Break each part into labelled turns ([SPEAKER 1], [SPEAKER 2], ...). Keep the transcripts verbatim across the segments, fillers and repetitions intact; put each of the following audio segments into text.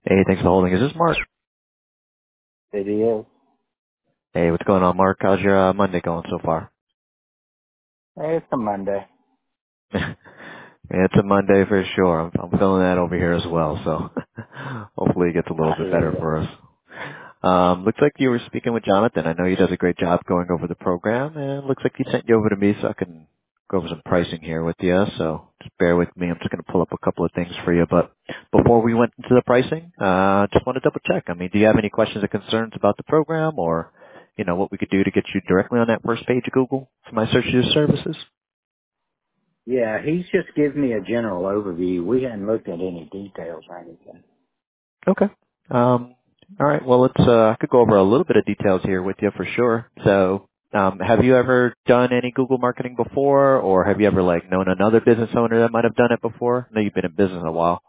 [SPEAKER 1] Hey, thanks for holding. Is this Mark?
[SPEAKER 2] It is.
[SPEAKER 1] Hey, what's going on, Mark? How's your uh, Monday going so far?
[SPEAKER 2] Hey, it's a Monday.
[SPEAKER 1] Yeah, it's a Monday for sure. I'm, I'm feeling that over here as well, so hopefully it gets a little
[SPEAKER 2] I
[SPEAKER 1] bit
[SPEAKER 2] hear
[SPEAKER 1] better
[SPEAKER 2] you.
[SPEAKER 1] for us. Um, looks like you were speaking with Jonathan. I know he does a great job going over the program, and it looks like he sent you over to me so I can go over some pricing here with you. So just bear with me. I'm just going to pull up a couple of things for you. But before we went into the pricing, uh, just want to double check. I mean, do you have any questions or concerns about the program, or you know what we could do to get you directly on that first page of Google for my search your services?
[SPEAKER 2] Yeah, he's just giving me a general overview. We hadn't looked at any details or anything.
[SPEAKER 1] Okay. Um, all right. Well, let's. Uh, I could go over a little bit of details here with you for sure. So, um, have you ever done any Google marketing before, or have you ever like known another business owner that might have done it before? I know you've been in business a while.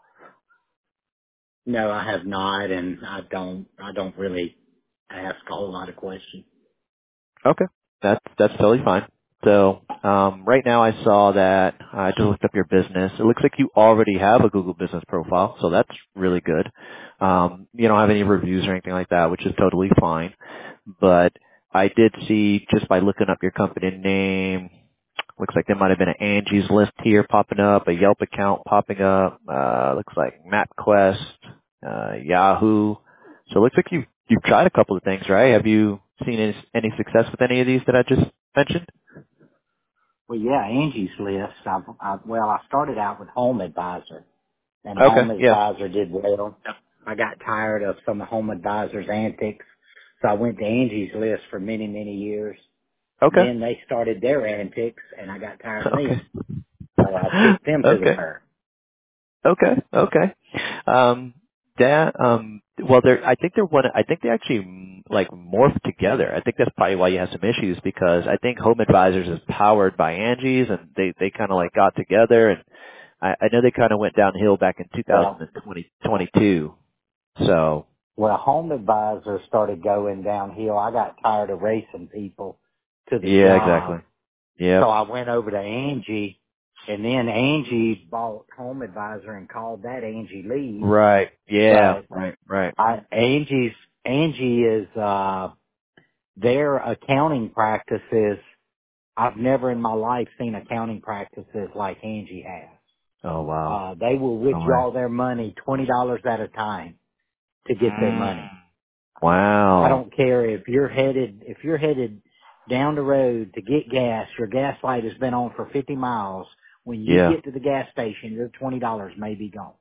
[SPEAKER 2] No, I have not, and I don't. I don't really ask a whole lot of questions.
[SPEAKER 1] Okay. That's that's totally fine. So, um, right now I saw that I just looked up your business. It looks like you already have a Google business profile, so that's really good. Um, you don't have any reviews or anything like that, which is totally fine. But I did see just by looking up your company name, looks like there might have been an Angie's List here popping up, a Yelp account popping up, uh, looks like MapQuest, uh, Yahoo. So it looks like you've, you've tried a couple of things, right? Have you seen any, any success with any of these that I just mentioned?
[SPEAKER 2] Well, yeah, Angie's List. I've, I, well, I started out with Home Advisor, and
[SPEAKER 1] Okay,
[SPEAKER 2] Home
[SPEAKER 1] yeah.
[SPEAKER 2] Advisor did well. I got tired of some of Home Advisor's antics, so I went to Angie's List for many, many years.
[SPEAKER 1] Okay.
[SPEAKER 2] Then they started their antics, and I got tired of
[SPEAKER 1] Okay.
[SPEAKER 2] them, so I kicked them to the
[SPEAKER 1] Okay.
[SPEAKER 2] curb.
[SPEAKER 1] Okay. Okay. Um, that um, well, they're. I think they're one. I think they actually mm, like morphed together. I think that's probably why you have some issues because I think Home Advisors is powered by Angie's, and they they kind of like got together, and I, I know they kind of went downhill back in
[SPEAKER 2] Well,
[SPEAKER 1] two thousand twenty twenty-two. So
[SPEAKER 2] Well, Home Advisor started going downhill. I got tired of racing people to the
[SPEAKER 1] yeah, exactly.
[SPEAKER 2] job. So
[SPEAKER 1] Yep.
[SPEAKER 2] I went over to Angie, and then Angie bought Home Advisor and called that Angie Leads.
[SPEAKER 1] Right. Yeah.
[SPEAKER 2] But
[SPEAKER 1] Right. Right.
[SPEAKER 2] I, Angie's, Angie is, uh, their accounting practices. I've never in my life seen accounting practices like Angie has.
[SPEAKER 1] Oh wow.
[SPEAKER 2] Uh, they will
[SPEAKER 1] No way.
[SPEAKER 2] withdraw their money twenty dollars at a time to get their
[SPEAKER 1] Mm.
[SPEAKER 2] money. I
[SPEAKER 1] Wow.
[SPEAKER 2] don't care if you're headed, if you're headed down the road to get gas, your gas light has been on for fifty miles. When you
[SPEAKER 1] Yeah.
[SPEAKER 2] get to the gas station, your twenty dollars may be gone.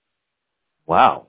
[SPEAKER 1] Wow.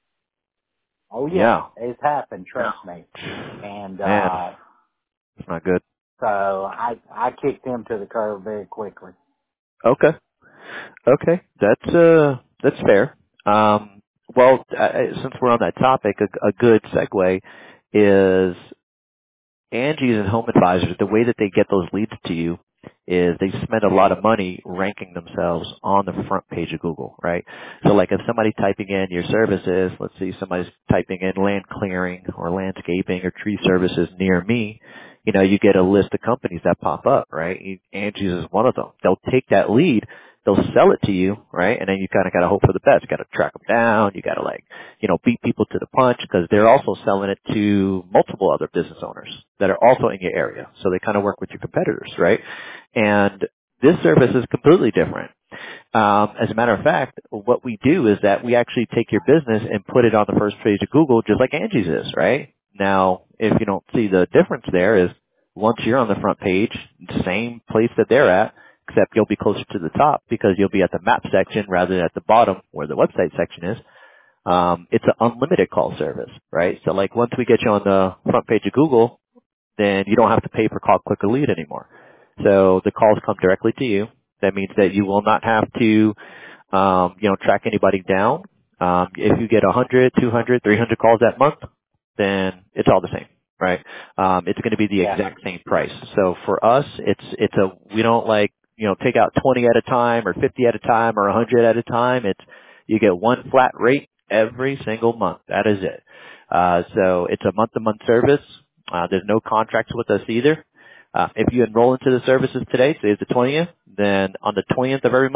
[SPEAKER 2] Oh yeah,
[SPEAKER 1] Yeah.
[SPEAKER 2] it's happened, trust me. And,
[SPEAKER 1] Man,
[SPEAKER 2] uh,
[SPEAKER 1] it's not good.
[SPEAKER 2] so I, I kicked them to the curb very quickly.
[SPEAKER 1] Okay. Okay. That's uh that's fair. Um well, uh, since we're on that topic, a, a good segue is Angie's and Home Advisors, the way that they get those leads to you is they spend a lot of money ranking themselves on the front page of Google, right? So like if somebody's typing in your services, let's see somebody's typing in land clearing or landscaping or tree services near me, you know, you get a list of companies that pop up, right? Angie's is one of them. They'll take that lead, they'll sell it to you, right? And then you kind of got to hope for the best. You got to track them down. You got to like you know, beat people to the punch because they're also selling it to multiple other business owners that are also in your area. So they kind of work with your competitors, right? And this service is completely different. Um, as a matter of fact, what we do is that we actually take your business and put it on the first page of Google just like Angie's is, right? Now, if you don't see the difference there is once you're on the front page, same place that they're at, except you'll be closer to the top because you'll be at the map section rather than at the bottom where the website section is. Um, it's an unlimited call service, right? So like once we get you on the front page of Google, then you don't have to pay for call, click, or lead anymore. So the calls come directly to you. That means that you will not have to, um, you know, track anybody down. Um, if you get one hundred, two hundred, three hundred calls that month, then it's all the same, right? Um, it's going to be the
[SPEAKER 2] Yeah.
[SPEAKER 1] exact same price. So for us, it's it's a we don't like you know take out twenty at a time or fifty at a time or one hundred at a time. It's you get one flat rate every single month. That is it. Uh, so it's a month-to-month service. Uh, there's no contracts with us either. Uh, if you enroll into the services today, say it's the twentieth, then on the twentieth of every month,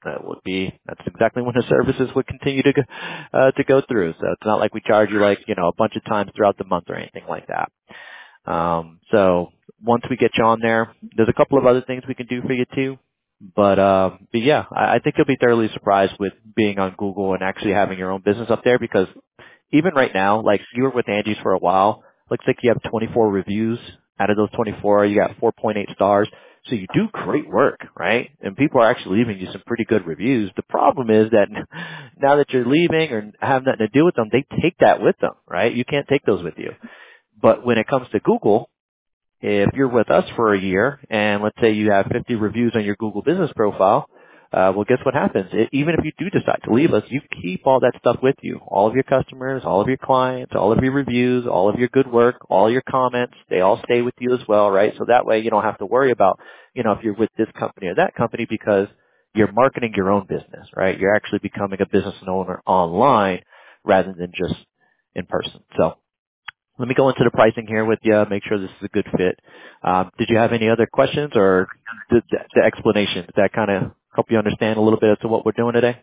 [SPEAKER 1] That would be, that's exactly when the services would continue to go, uh, to go through. So it's not like we charge you like, you know, a bunch of times throughout the month or anything like that. Um, so once we get you on there, there's a couple of other things we can do for you too. But, um, but yeah, I, I think you'll be thoroughly surprised with being on Google and actually having your own business up there, because even right now, like you were with Angie's for a while, looks like you have twenty-four reviews. Out of those twenty-four, you got four point eight stars. So you do great work, right? And people are actually leaving you some pretty good reviews. The problem is that now that you're leaving or have nothing to do with them, they take that with them, right? You can't take those with you. But when it comes to Google, if you're with us for a year and let's say you have fifty reviews on your Google business profile, uh, well, guess what happens? It, even if you do decide to leave us, you keep all that stuff with you. All of your customers, all of your clients, all of your reviews, all of your good work, all your comments, they all stay with you as well, right? So that way you don't have to worry about, you know, if you're with this company or that company, because you're marketing your own business, right? You're actually becoming a business owner online rather than just in person. So let me go into the pricing here with you, make sure this is a good fit. Um, did you have any other questions, or did the, the explanation, did that kind of help you understand a little bit as to what we're doing today?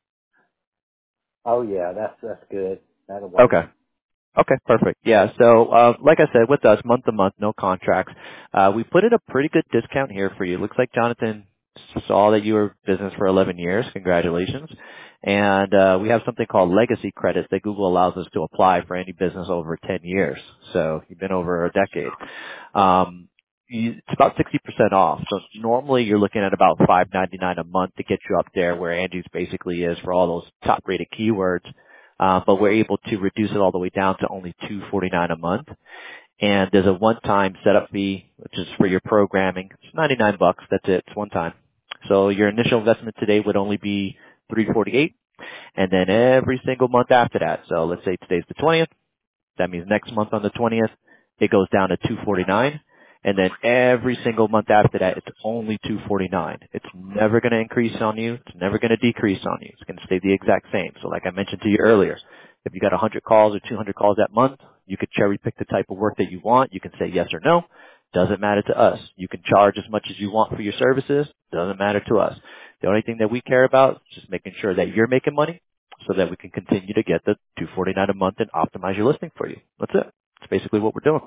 [SPEAKER 2] Oh yeah, that's that's good. That'll work.
[SPEAKER 1] Okay. Okay, perfect. Yeah, so uh, like I said, with us, month to month, no contracts. Uh, we put in a pretty good discount here for you. Looks like Jonathan saw that you were in business for eleven years. Congratulations. And uh, we have something called legacy credits that Google allows us to apply for any business over ten years. So you've been over a decade. Um, you, it's about sixty percent off. So normally you're looking at about five ninety-nine a month to get you up there where Angie's basically is for all those top rated keywords. Uh, but we're able to reduce it all the way down to only two forty-nine a month. And there's a one-time setup fee, which is for your programming. It's ninety-nine bucks. That's it. It's one time. So your initial investment today would only be three forty-eight, and then every single month after that. So let's say today's the twentieth. That means next month on the twentieth, it goes down to two forty-nine. And then every single month after that, it's only two forty-nine. It's never going to increase on you. It's never going to decrease on you. It's going to stay the exact same. So like I mentioned to you earlier, if you got one hundred calls or two hundred calls that month, you could cherry pick the type of work that you want. You can say yes or no. Doesn't matter to us. You can charge as much as you want for your services. Doesn't matter to us. The only thing that we care about is just making sure that you're making money so that we can continue to get the two forty-nine a month and optimize your listing for you. That's it. That's basically what we're doing.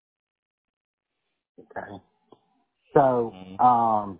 [SPEAKER 2] Okay. So
[SPEAKER 1] Mhm.
[SPEAKER 2] um,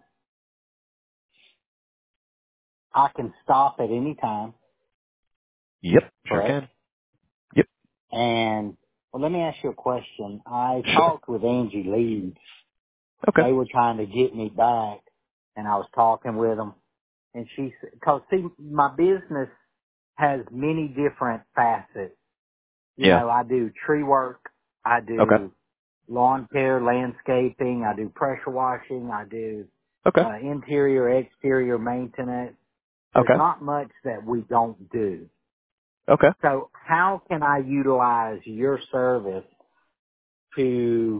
[SPEAKER 2] I can stop at any time,
[SPEAKER 1] Yep, sure
[SPEAKER 2] correct?
[SPEAKER 1] can. Yep.
[SPEAKER 2] And well, let me ask you a question. I
[SPEAKER 1] Sure.
[SPEAKER 2] talked with Angie Leeds.
[SPEAKER 1] Okay.
[SPEAKER 2] They were trying to get me back, and I was talking with them. And she said, because see, my business has many different facets. You
[SPEAKER 1] Yeah.
[SPEAKER 2] know, I do tree work, I
[SPEAKER 1] Okay.
[SPEAKER 2] do lawn care, landscaping, I do pressure washing, I do
[SPEAKER 1] Okay.
[SPEAKER 2] uh, interior, exterior maintenance. There's
[SPEAKER 1] Okay.
[SPEAKER 2] not much that we don't do.
[SPEAKER 1] Okay.
[SPEAKER 2] So how can I utilize your service to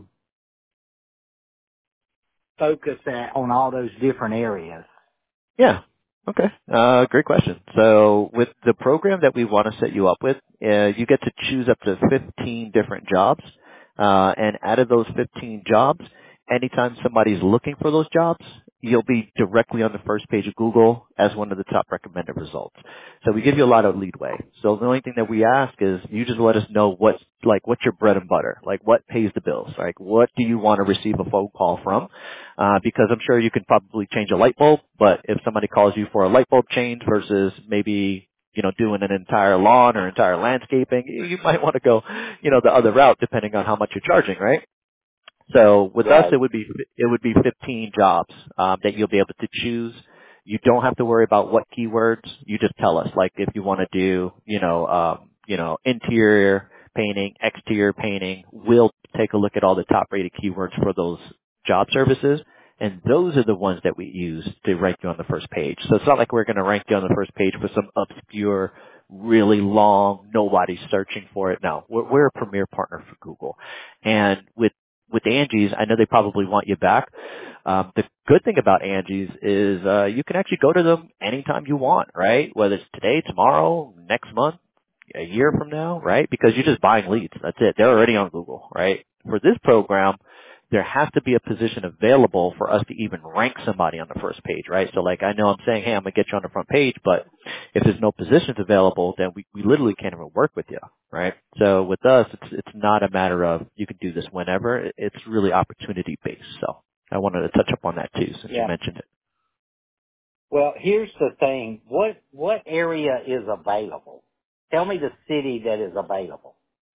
[SPEAKER 2] focus at, on all those different areas?
[SPEAKER 1] Yeah. Okay. Uh, great question. So with the program that we want to set you up with, uh, you get to choose up to fifteen different jobs. Uh, and out of those fifteen jobs, anytime somebody's looking for those jobs, you'll be directly on the first page of Google as one of the top recommended results. So we give you a lot of leadway. So the only thing that we ask is you just let us know what's, like, what's your bread and butter? Like, what pays the bills? Like, what do you want to receive a phone call from? Uh, because I'm sure you could probably change a light bulb, but if somebody calls you for a light bulb change versus maybe, you know, doing an entire lawn or entire landscaping, you you might want to go, you know, the other route depending on how much you're charging, right? So with us, it
[SPEAKER 2] Right.
[SPEAKER 1] would be it would be fifteen jobs um, that you'll be able to choose. You don't have to worry about what keywords. You just tell us, like if you want to do, you know, um, you know, interior painting, exterior painting. We'll take a look at all the top rated keywords for those job services, and those are the ones that we use to rank you on the first page. So it's not like we're going to rank you on the first page for some obscure, really long, nobody's searching for it. No, we're, we're a premier partner for Google, and with with Angie's, I know they probably want you back. Um, the good thing about Angie's is uh, you can actually go to them anytime you want, right? Whether it's today, tomorrow, next month, a year from now, right? Because you're just buying leads. That's it. They're already on Google, right? For this program, there has to be a position available for us to even rank somebody on the first page, right? So like I know I'm saying, hey, I'm going to get you on the front page, but if there's no positions available, then we, we literally can't even work with you, right? So with us, it's, it's not a matter of you can do this whenever. It's really opportunity based. So I wanted to touch up on that too, since you
[SPEAKER 2] Yeah.
[SPEAKER 1] mentioned it.
[SPEAKER 2] Well, here's the thing. What what area is available? Tell me the city that is available.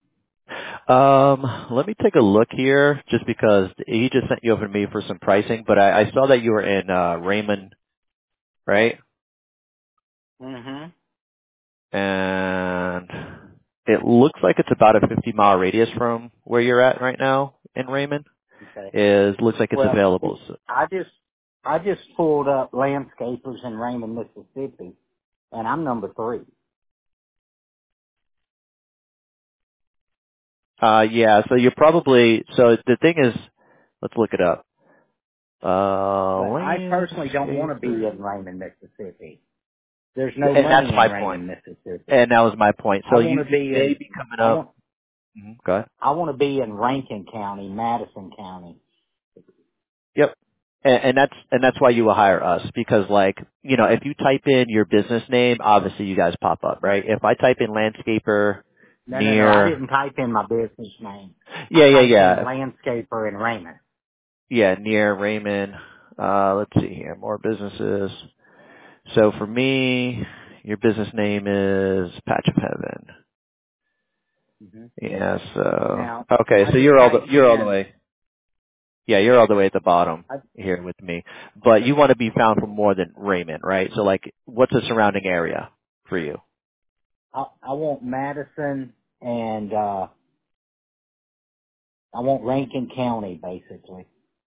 [SPEAKER 1] Um, let me take a look here, just because he just sent you over to me for some pricing, but I, I saw that you were in uh, Raymond, right?
[SPEAKER 2] Mm-hmm.
[SPEAKER 1] And it looks like it's about a fifty mile radius from where you're at right now in Raymond.
[SPEAKER 2] Okay.
[SPEAKER 1] Is looks like it's
[SPEAKER 2] Well,
[SPEAKER 1] available. So,
[SPEAKER 2] I just I just pulled up landscapers in Raymond, Mississippi, and I'm number three.
[SPEAKER 1] uh, yeah, so you're probably so the thing is, let's look it up. Uh,
[SPEAKER 2] But I personally don't want to be
[SPEAKER 1] landscaper,
[SPEAKER 2] in Raymond, Mississippi. There's no
[SPEAKER 1] and that's
[SPEAKER 2] money in
[SPEAKER 1] my point.
[SPEAKER 2] Raymond, Mississippi.
[SPEAKER 1] And that was my point.
[SPEAKER 2] I
[SPEAKER 1] So
[SPEAKER 2] want
[SPEAKER 1] you
[SPEAKER 2] to be
[SPEAKER 1] may
[SPEAKER 2] in
[SPEAKER 1] be coming
[SPEAKER 2] I
[SPEAKER 1] up.
[SPEAKER 2] want
[SPEAKER 1] Mhm, go ahead.
[SPEAKER 2] I want to be in Rankin County, Madison County.
[SPEAKER 1] Yep. And, and that's and that's why you will hire us, because like you know if you type in your business name, obviously you guys pop up, right? If I type in landscaper
[SPEAKER 2] No, no, no. I
[SPEAKER 1] near,
[SPEAKER 2] didn't type in my business name. I
[SPEAKER 1] yeah, yeah,
[SPEAKER 2] typed in
[SPEAKER 1] yeah,
[SPEAKER 2] landscaper in Raymond.
[SPEAKER 1] yeah, near Raymond. Uh, let's see here, more businesses. So for me, your business name is Patch of Heaven.
[SPEAKER 2] hmm
[SPEAKER 1] Yeah. So
[SPEAKER 2] Now,
[SPEAKER 1] okay,
[SPEAKER 2] I
[SPEAKER 1] so
[SPEAKER 2] just
[SPEAKER 1] you're all the
[SPEAKER 2] typed
[SPEAKER 1] you're all the
[SPEAKER 2] in.
[SPEAKER 1] way. Yeah, you're all the way at the bottom
[SPEAKER 2] I,
[SPEAKER 1] here with me. But you want to be found for more than Raymond, right? So like, what's the surrounding area for you?
[SPEAKER 2] I I want Madison and uh I want Rankin County basically.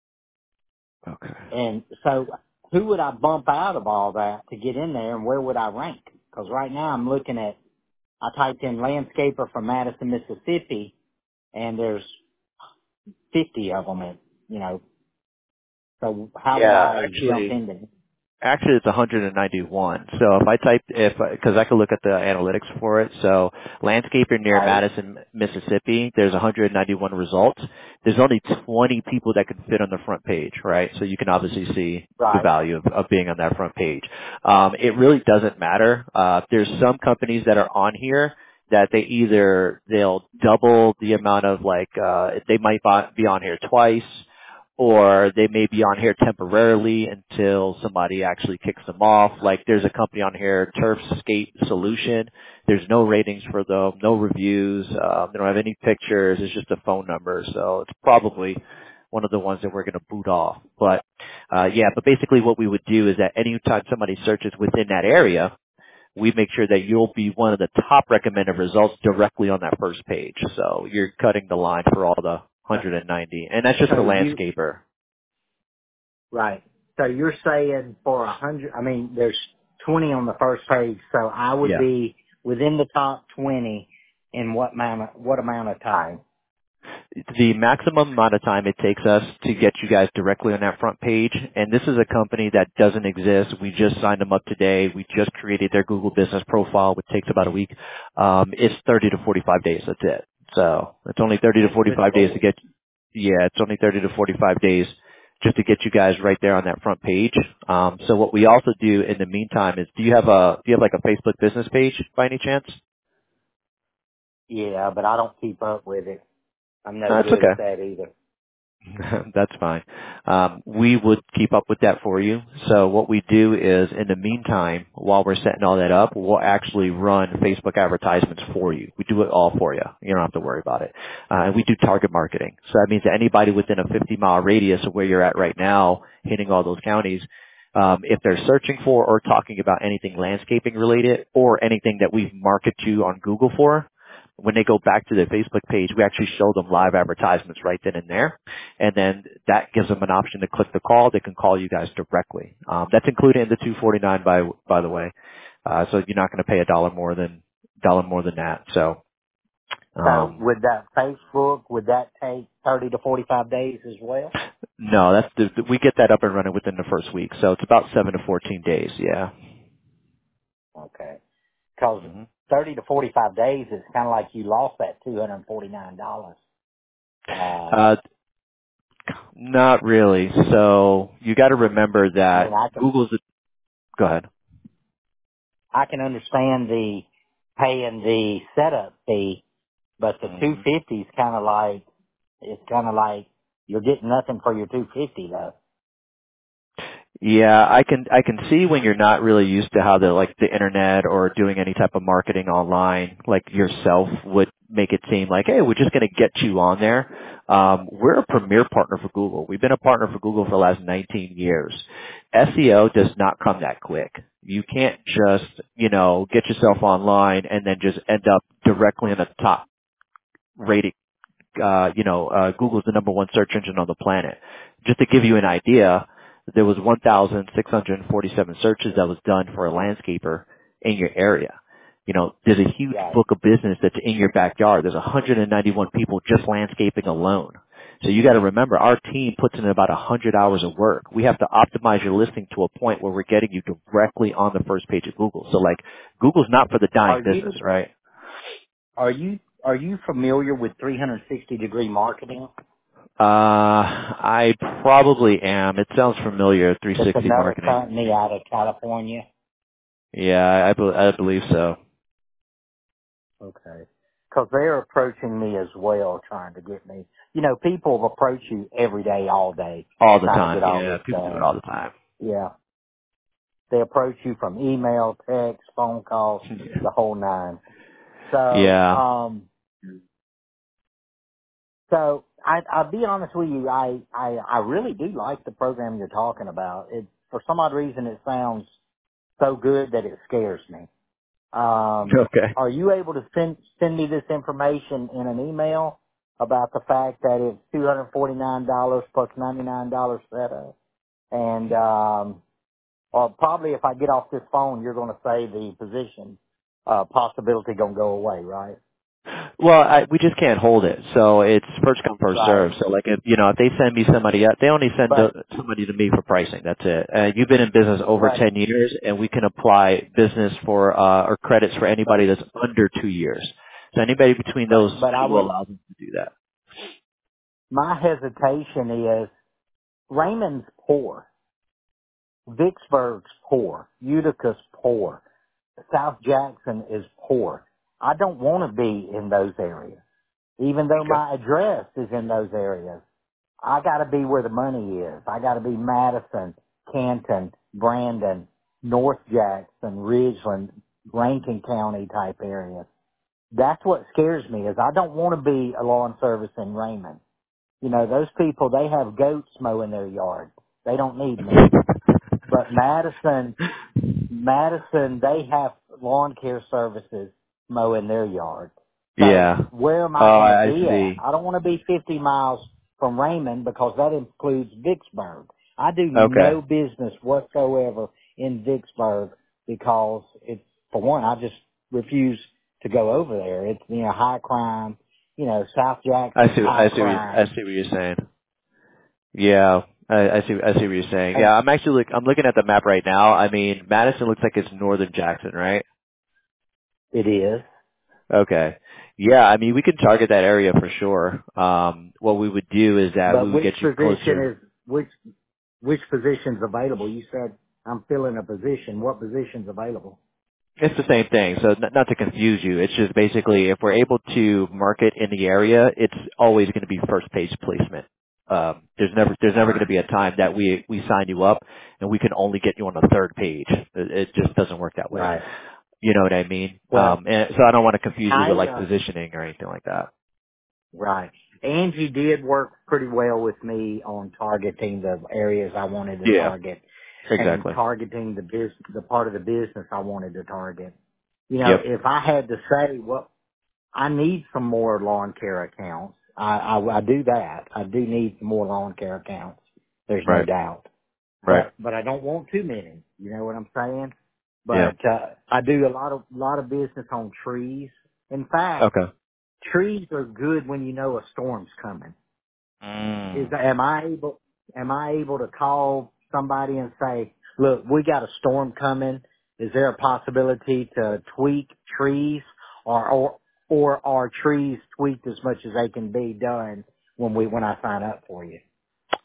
[SPEAKER 1] Okay.
[SPEAKER 2] And so, who would I bump out of all that to get in there, and where would I rank? Because right now I'm looking at. I typed in landscaper from Madison, Mississippi, and there's fifty of them. And, you know, so how would
[SPEAKER 1] Yeah,
[SPEAKER 2] I jump
[SPEAKER 1] actually,
[SPEAKER 2] into?
[SPEAKER 1] Actually, it's one hundred ninety-one. So if I type, if because I could look at the analytics for it. So landscaper near
[SPEAKER 2] Right,
[SPEAKER 1] Madison, Mississippi, there's one hundred ninety-one results. There's only twenty people that can fit on the front page, right? So you can obviously see the
[SPEAKER 2] right,
[SPEAKER 1] value of, of being on that front page. Um, it really doesn't matter. Uh, there's some companies that are on here that they either they'll double the amount of like uh, they might be on here twice, or they may be on here temporarily until somebody actually kicks them off. Like there's a company on here, Turfscape Solution. There's no ratings for them, no reviews. Um, they don't have any pictures. It's just a phone number. So it's probably one of the ones that we're going to boot off. But uh, yeah, but basically what we would do is that anytime somebody searches within that area, we make sure that you'll be one of the top recommended results directly on that first page. So you're cutting the line for all the
[SPEAKER 2] right.
[SPEAKER 1] one hundred ninety. And that's just
[SPEAKER 2] So
[SPEAKER 1] for
[SPEAKER 2] you
[SPEAKER 1] landscaper.
[SPEAKER 2] right. So you're saying for a hundred? I mean, there's twenty on the first page, so I would
[SPEAKER 1] Yeah.
[SPEAKER 2] be within the top twenty in what amount? Of, what amount of time?
[SPEAKER 1] The maximum amount of time it takes us to get you guys directly on that front page, and this is a company that doesn't exist. We just signed them up today. We just created their Google business profile, which takes about a week. Um, it's thirty to forty-five days. That's it. So it's only thirty to
[SPEAKER 2] Good
[SPEAKER 1] forty-five days to
[SPEAKER 2] lord.
[SPEAKER 1] get, yeah, it's only thirty to forty-five days just to get you guys right there on that front page. Um, so what we also do in the meantime is, do you have a, do you have like a Facebook business page by any chance?
[SPEAKER 2] Yeah, but I don't keep up with it. I'm no
[SPEAKER 1] That's
[SPEAKER 2] good
[SPEAKER 1] okay.
[SPEAKER 2] at that either.
[SPEAKER 1] That's fine. Um, we would keep up with that for you. So what we do is, in the meantime, while we're setting all that up, we'll actually run Facebook advertisements for you. We do it all for you. You don't have to worry about it. Uh, and we do target marketing. So that means that anybody within a fifty mile radius of where you're at right now, hitting all those counties, um, if they're searching for or talking about anything landscaping related or anything that we've marketed you on Google for, when they go back to their Facebook page, we actually show them live advertisements right then and there, and then that gives them an option to click the call. They can call you guys directly. Um, that's included in the two forty-nine, by by the way. Uh, so you're not going to pay a dollar more than dollar more than that. So
[SPEAKER 2] So
[SPEAKER 1] um,
[SPEAKER 2] with that Facebook, would that take thirty to forty-five days as well?
[SPEAKER 1] no, that's the, we get that up and running within the first week. So it's about seven to fourteen days. Yeah.
[SPEAKER 2] Okay. Because
[SPEAKER 1] hmm
[SPEAKER 2] thirty to forty-five days is kind of like you lost that two hundred forty-nine dollars. Uh,
[SPEAKER 1] Uh, Not really. So you got to remember
[SPEAKER 2] I mean,
[SPEAKER 1] that
[SPEAKER 2] I can
[SPEAKER 1] Google's. Go ahead.
[SPEAKER 2] I can understand the paying the setup fee, but the two
[SPEAKER 1] Mhm.
[SPEAKER 2] fifty is kind of like it's kind of like you're getting nothing for your two fifty though.
[SPEAKER 1] Yeah, I can I can see when you're not really used to how the like the internet or doing any type of marketing online like yourself would make it seem like, hey, we're just going to get you on there. Um, we're a premier partner for Google. We've been a partner for Google for the last nineteen years. S E O does not come that quick. You can't just, you know, get yourself online and then just end up directly in the top rating uh, you know, uh, Google's the number one search engine on the planet. Just to give you an idea, there was one thousand six hundred forty-seven searches that was done for a landscaper in your area. You know, there's a huge
[SPEAKER 2] Right.
[SPEAKER 1] book of business that's in your backyard. There's one hundred ninety-one people just landscaping alone. So you got to remember, our team puts in about one hundred hours of work. We have to optimize your listing to a point where we're getting you directly on the first page of Google. So like, Google's not for the dying
[SPEAKER 2] Are
[SPEAKER 1] business,
[SPEAKER 2] you
[SPEAKER 1] right?
[SPEAKER 2] are you are you familiar with three sixty degree marketing?
[SPEAKER 1] Uh, I probably am. It sounds familiar.
[SPEAKER 2] It's
[SPEAKER 1] three sixty
[SPEAKER 2] another
[SPEAKER 1] marketing.
[SPEAKER 2] company out of California.
[SPEAKER 1] Yeah, I, be- I believe so.
[SPEAKER 2] Okay. Because they're approaching me as well, trying to get me. You know, people approach you every day, all day,
[SPEAKER 1] All the
[SPEAKER 2] trying to get
[SPEAKER 1] time.
[SPEAKER 2] all
[SPEAKER 1] Yeah,
[SPEAKER 2] this
[SPEAKER 1] people do it
[SPEAKER 2] done.
[SPEAKER 1] all the time.
[SPEAKER 2] Yeah. They approach you from email, text, phone calls, the whole nine. So,
[SPEAKER 1] Yeah.
[SPEAKER 2] um, so I, I'll be honest with you, I, I, I really do like the program you're talking about. It, for some odd reason, it sounds so good that it scares me. Um,
[SPEAKER 1] Okay.
[SPEAKER 2] are you able to send send me this information in an email about the fact that it's two hundred forty nine dollars plus ninety nine dollars setup, and um, or probably if I get off this phone, you're going to say the position uh, possibility going to go away, right?
[SPEAKER 1] Well, I, we just can't hold it. So it's first come, first
[SPEAKER 2] Right.
[SPEAKER 1] serve. So like if, you know, if they send me somebody out, they only send uh,
[SPEAKER 2] But
[SPEAKER 1] somebody to me for pricing. That's it. Uh, you've been in business over
[SPEAKER 2] but
[SPEAKER 1] ten years and we can apply business for, uh, or credits for
[SPEAKER 2] but
[SPEAKER 1] anybody that's under two years. So anybody between those
[SPEAKER 2] but but I
[SPEAKER 1] two will
[SPEAKER 2] would.
[SPEAKER 1] allow them to do that.
[SPEAKER 2] My hesitation is Raymond's poor, Vicksburg's poor, Utica's poor. South Jackson is poor. I don't want to be in those areas. Even though
[SPEAKER 1] Okay.
[SPEAKER 2] my address is in those areas, I got to be where the money is. I got to be Madison, Canton, Brandon, North Jackson, Ridgeland, Rankin County type areas. That's what scares me is I don't want to be a lawn service in Raymond. You know, those people, they have goats mowing their yard. They don't need me. But Madison, Madison, they have lawn care services mowing their yard. So
[SPEAKER 1] Yeah.
[SPEAKER 2] where am
[SPEAKER 1] Oh,
[SPEAKER 2] I going to
[SPEAKER 1] I I
[SPEAKER 2] be at?
[SPEAKER 1] see.
[SPEAKER 2] I don't want to be fifty miles from Raymond because that includes Vicksburg. I do
[SPEAKER 1] Okay.
[SPEAKER 2] no business whatsoever in Vicksburg because it's, for one, I just refuse to go over there. It's, you know, high crime, you know, South
[SPEAKER 1] I
[SPEAKER 2] Jackson's
[SPEAKER 1] see. I
[SPEAKER 2] high
[SPEAKER 1] see. What you, I
[SPEAKER 2] crime.
[SPEAKER 1] see what you're saying. Yeah, I, I see. I see what you're saying.
[SPEAKER 2] And
[SPEAKER 1] Yeah, I'm actually. Look, I'm looking at the map right now. I mean, Madison looks like it's northern Jackson, right?
[SPEAKER 2] it is.
[SPEAKER 1] Okay. Yeah, I mean, we could target that area for sure. Um, what we would do is that we
[SPEAKER 2] But
[SPEAKER 1] would
[SPEAKER 2] which
[SPEAKER 1] get you
[SPEAKER 2] position
[SPEAKER 1] closer.
[SPEAKER 2] is, which Which position's available? You said I'm filling a position. What position's available?
[SPEAKER 1] It's the same thing. So n- not to confuse you, it's just basically if we're able to market in the area, it's always going to be first page placement. Um, there's never there's never going to be a time that we we sign you up and we can only get you on the third page. It, it just doesn't work that way.
[SPEAKER 2] Right.
[SPEAKER 1] You know what I mean?
[SPEAKER 2] Well,
[SPEAKER 1] Um, and so I don't want to confuse you
[SPEAKER 2] I
[SPEAKER 1] with like
[SPEAKER 2] uh,
[SPEAKER 1] positioning or anything like that.
[SPEAKER 2] right. Angie did work pretty well with me on targeting the areas I wanted to
[SPEAKER 1] Yeah,
[SPEAKER 2] target and
[SPEAKER 1] exactly.
[SPEAKER 2] targeting the bus the part of the business I wanted to target. You know,
[SPEAKER 1] Yep.
[SPEAKER 2] if I had to say, well, I need some more lawn care accounts. I, I, I do that. I do need some more lawn care accounts. There's no
[SPEAKER 1] Right.
[SPEAKER 2] doubt.
[SPEAKER 1] Right.
[SPEAKER 2] But but I don't want too many. You know what I'm saying?
[SPEAKER 1] Yeah.
[SPEAKER 2] But uh, I do a lot of lot of business on trees. In fact,
[SPEAKER 1] Okay.
[SPEAKER 2] trees are good when you know a storm's coming. Is
[SPEAKER 1] Mm.
[SPEAKER 2] am I able am I able to call somebody and say, look, we got a storm coming. Is there a possibility to tweak trees, or or or are trees tweaked as much as they can be done when we when I sign up for you?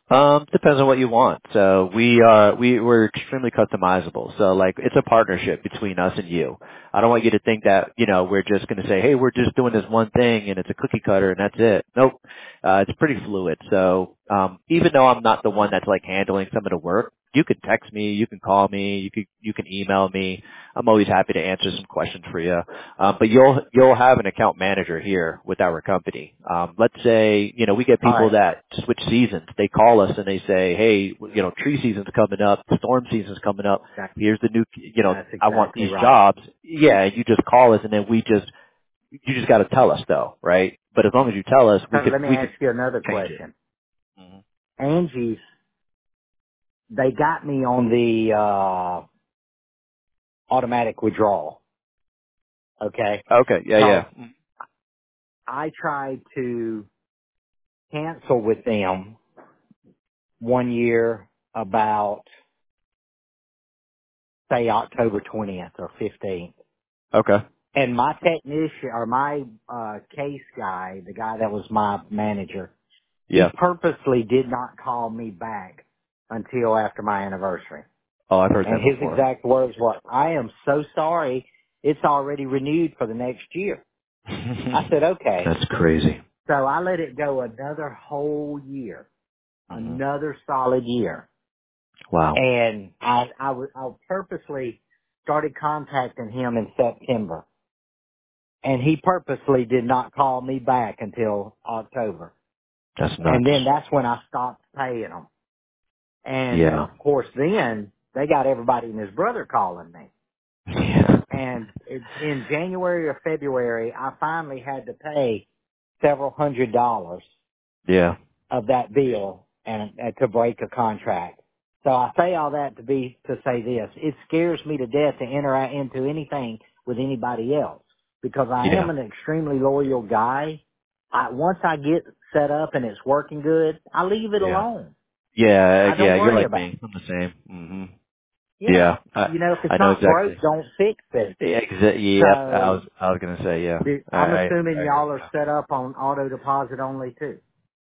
[SPEAKER 1] Um, depends on what you want. So we are we we're extremely customizable. So like it's a partnership between us and you. I don't want you to think that you know we're just going to say, hey, we're just doing this one thing and it's a cookie cutter and that's it. Nope. Uh, it's pretty fluid. So um, even though I'm not the one that's like handling some of the work, you can text me, you can call me, you can you can email me. I'm always happy to answer some questions for you. Um, but you'll you'll have an account manager here with our company. Um, let's say you know we get
[SPEAKER 2] All
[SPEAKER 1] people
[SPEAKER 2] right.
[SPEAKER 1] that switch seasons. They call us and they say, "Hey, you know, tree season's coming up, storm season's coming up.
[SPEAKER 2] That,
[SPEAKER 1] Here's the new, you know,
[SPEAKER 2] that's
[SPEAKER 1] I want
[SPEAKER 2] exactly
[SPEAKER 1] these
[SPEAKER 2] right.
[SPEAKER 1] jobs." Yeah, you just call us and then we just you just got to tell us though, right? But as long as you tell us,
[SPEAKER 2] So
[SPEAKER 1] we can
[SPEAKER 2] let me
[SPEAKER 1] we
[SPEAKER 2] ask
[SPEAKER 1] can
[SPEAKER 2] you another
[SPEAKER 1] change it.
[SPEAKER 2] question.
[SPEAKER 1] hmm
[SPEAKER 2] Angie's, they got me on the uh automatic withdrawal. Okay.
[SPEAKER 1] Okay. Yeah.
[SPEAKER 2] So
[SPEAKER 1] Yeah. Mm.
[SPEAKER 2] I tried to cancel with them one year about, say, October twentieth or fifteenth.
[SPEAKER 1] Okay.
[SPEAKER 2] And my technician or my uh case guy, the guy that was my manager, he
[SPEAKER 1] Yeah.
[SPEAKER 2] purposely did not call me back until after my anniversary.
[SPEAKER 1] Oh, I've heard
[SPEAKER 2] And
[SPEAKER 1] that
[SPEAKER 2] his
[SPEAKER 1] before.
[SPEAKER 2] exact words were, I am so sorry. It's already renewed for the next year. I said, okay.
[SPEAKER 1] That's crazy.
[SPEAKER 2] So I let it go another whole year,
[SPEAKER 1] hmm
[SPEAKER 2] another solid year.
[SPEAKER 1] Wow.
[SPEAKER 2] And I, I, was- I purposely started contacting him in September. And he purposely did not call me back until October.
[SPEAKER 1] That's
[SPEAKER 2] And
[SPEAKER 1] nuts.
[SPEAKER 2] then that's when I stopped paying him. And
[SPEAKER 1] Yeah.
[SPEAKER 2] of course then they got everybody and his brother calling me.
[SPEAKER 1] Yeah.
[SPEAKER 2] And it, in January or February, I finally had to pay several hundred dollars
[SPEAKER 1] Yeah.
[SPEAKER 2] of that bill and uh, to break a contract. So I say all that to be to say this: it scares me to death to enter out into anything with anybody else because I
[SPEAKER 1] Yeah.
[SPEAKER 2] am an extremely loyal guy. I once I get set up and it's working good, I leave it
[SPEAKER 1] Yeah.
[SPEAKER 2] alone.
[SPEAKER 1] Yeah.
[SPEAKER 2] I don't
[SPEAKER 1] Yeah. You're
[SPEAKER 2] worry
[SPEAKER 1] like
[SPEAKER 2] about
[SPEAKER 1] me. I'm the same. hmm
[SPEAKER 2] it. Yeah,
[SPEAKER 1] Yeah. I
[SPEAKER 2] you know, if it's
[SPEAKER 1] I know
[SPEAKER 2] not broke,
[SPEAKER 1] exactly.
[SPEAKER 2] don't fix it.
[SPEAKER 1] Yeah. Exa- yep. I
[SPEAKER 2] So
[SPEAKER 1] was I was gonna say yeah.
[SPEAKER 2] The-
[SPEAKER 1] I
[SPEAKER 2] I'm
[SPEAKER 1] I,
[SPEAKER 2] assuming
[SPEAKER 1] I hear
[SPEAKER 2] y'all are
[SPEAKER 1] you.
[SPEAKER 2] set up on auto deposit only too.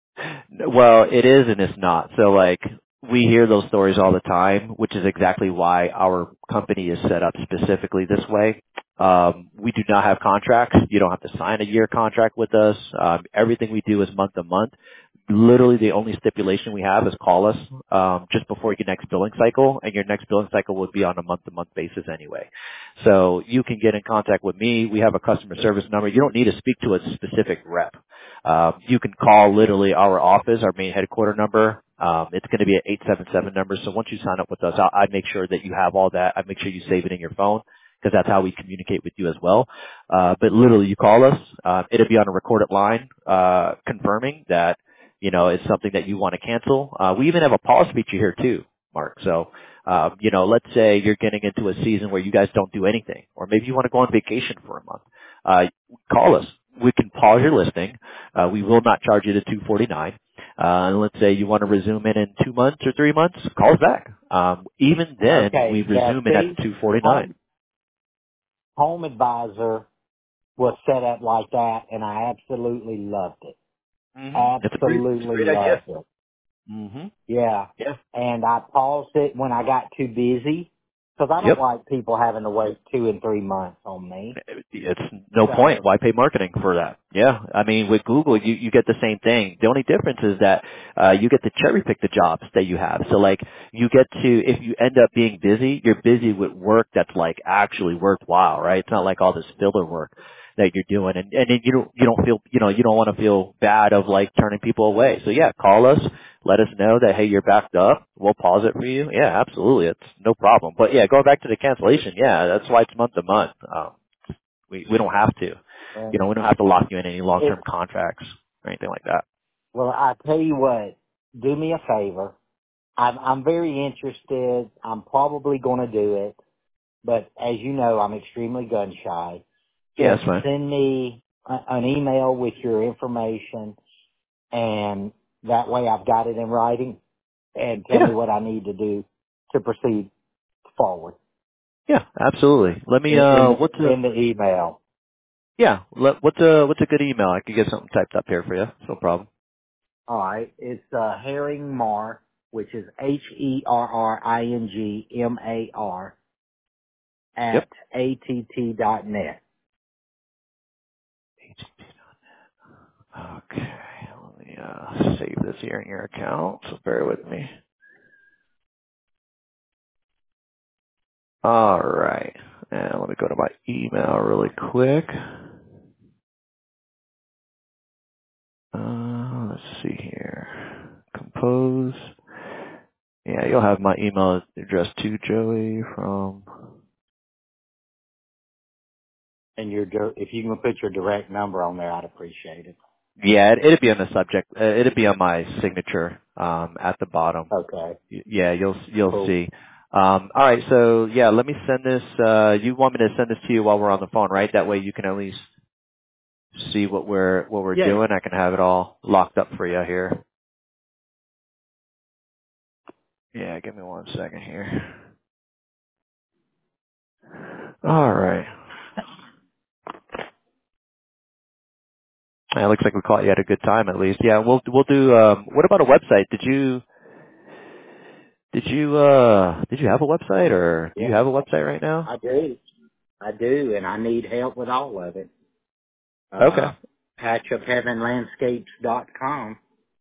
[SPEAKER 1] Well, it is and it's not. So like we hear those stories all the time, which is exactly why our company is set up specifically this way. Um, we do not have contracts. You don't have to sign a year contract with us. Um, everything we do is month to month. Literally the only stipulation we have is call us um, just before your next billing cycle, and your next billing cycle would be on a month to month basis anyway. So you can get in contact with me. We have a customer service number. You don't need to speak to a specific rep. Um, you can call literally our office, our main headquarter number. Um, it's going to be an eight seven seven number. So once you sign up with us, I, I make sure that you have all that. I make sure you save it in your phone because that's how we communicate with you as well. Uh, but literally, you call us. Uh, it'll be on a recorded line uh, confirming that you know it's something that you want to cancel. Uh, we even have a pause feature here too, Mark. So. Um, you know, let's say you're getting into a season where you guys don't do anything, or maybe you want to go on vacation for a month. Uh, call us. We can pause your listing. Uh, we will not charge you the two forty-nine. Uh, and let's say you want to resume it in two months or three months, call us back. Um, even then, we
[SPEAKER 2] Okay, now
[SPEAKER 1] resume it at
[SPEAKER 2] see,
[SPEAKER 1] two forty-nine.
[SPEAKER 2] home home advisor was set up like that, and I absolutely loved it.
[SPEAKER 1] Mm-hmm. It's a great, it's a
[SPEAKER 2] Absolutely
[SPEAKER 1] great idea.
[SPEAKER 2] loved it.
[SPEAKER 1] Mm-hmm.
[SPEAKER 2] Yeah,
[SPEAKER 1] Yeah.
[SPEAKER 2] and I paused it when I got too busy because I don't
[SPEAKER 1] Yep.
[SPEAKER 2] like people having to wait two and three months on me.
[SPEAKER 1] It's no point.
[SPEAKER 2] So
[SPEAKER 1] Why pay marketing for that? Yeah. I mean, with Google, you, you get the same thing. The only difference is that, uh, you get to cherry pick the jobs that you have. So like, you get to, if you end up being busy, you're busy with work that's like actually worthwhile, right? It's not like all this filler work that you're doing. And, and then you don't, you don't feel, you know, you don't want to feel bad of like turning people away. So yeah, call us. Let us know that, hey, you're backed up. We'll pause it for you. Yeah, absolutely. It's no problem. But yeah, going back to the cancellation, yeah, that's why it's month to month. Um, we we don't have to. You
[SPEAKER 2] and
[SPEAKER 1] know, we don't have to lock you in any long
[SPEAKER 2] it
[SPEAKER 1] term contracts or anything like that.
[SPEAKER 2] well, I tell you what, do me a favor. I'm I'm very interested. I'm probably going to do it. But as you know, I'm extremely gun shy.
[SPEAKER 1] Yeah,
[SPEAKER 2] Just
[SPEAKER 1] that's fine.
[SPEAKER 2] send me a, an email with your information, and that way I've got it in writing, and tell me
[SPEAKER 1] Yeah.
[SPEAKER 2] what I need to do to proceed forward
[SPEAKER 1] Yeah, absolutely. Let me
[SPEAKER 2] in, in
[SPEAKER 1] uh what's
[SPEAKER 2] the
[SPEAKER 1] a
[SPEAKER 2] in the email.
[SPEAKER 1] yeah, let, what's a what's a good email? I could get something typed up here for you. No problem.
[SPEAKER 2] All right. It's uh, Herringmar, which is H E R R I N G M A R
[SPEAKER 1] Yep.
[SPEAKER 2] at A T T dot net.
[SPEAKER 1] Okay. Let me uh, save this here in your account. So bear with me. All right. And let me go to my email really quick. Uh, let's see here. Compose. Yeah, you'll have my email address too, Joey, from...
[SPEAKER 2] And your dir- if you can put your direct number on there, I'd appreciate it.
[SPEAKER 1] Yeah, it, it'd be on the subject. Uh, it'd be on my signature um, at the bottom.
[SPEAKER 2] Okay.
[SPEAKER 1] Y- Yeah, you'll you'll
[SPEAKER 2] Cool.
[SPEAKER 1] see. Um, all right, so yeah, let me send this. Uh, you want me to send this to you while we're on the phone, right? That way you can at least see what we're what we're
[SPEAKER 2] Yeah.
[SPEAKER 1] doing. I can have it all locked up for you here. Yeah, give me one second here. All right. Yeah, it looks like we caught you at a good time at least. Yeah, we'll we'll do. Um, what about a website? Did you did you uh did you have a website or do
[SPEAKER 2] Yeah.
[SPEAKER 1] you have a website right now?
[SPEAKER 2] I do. I do, and I need help with all of it.
[SPEAKER 1] Okay.
[SPEAKER 2] Uh, patch of heaven landscapes dot com.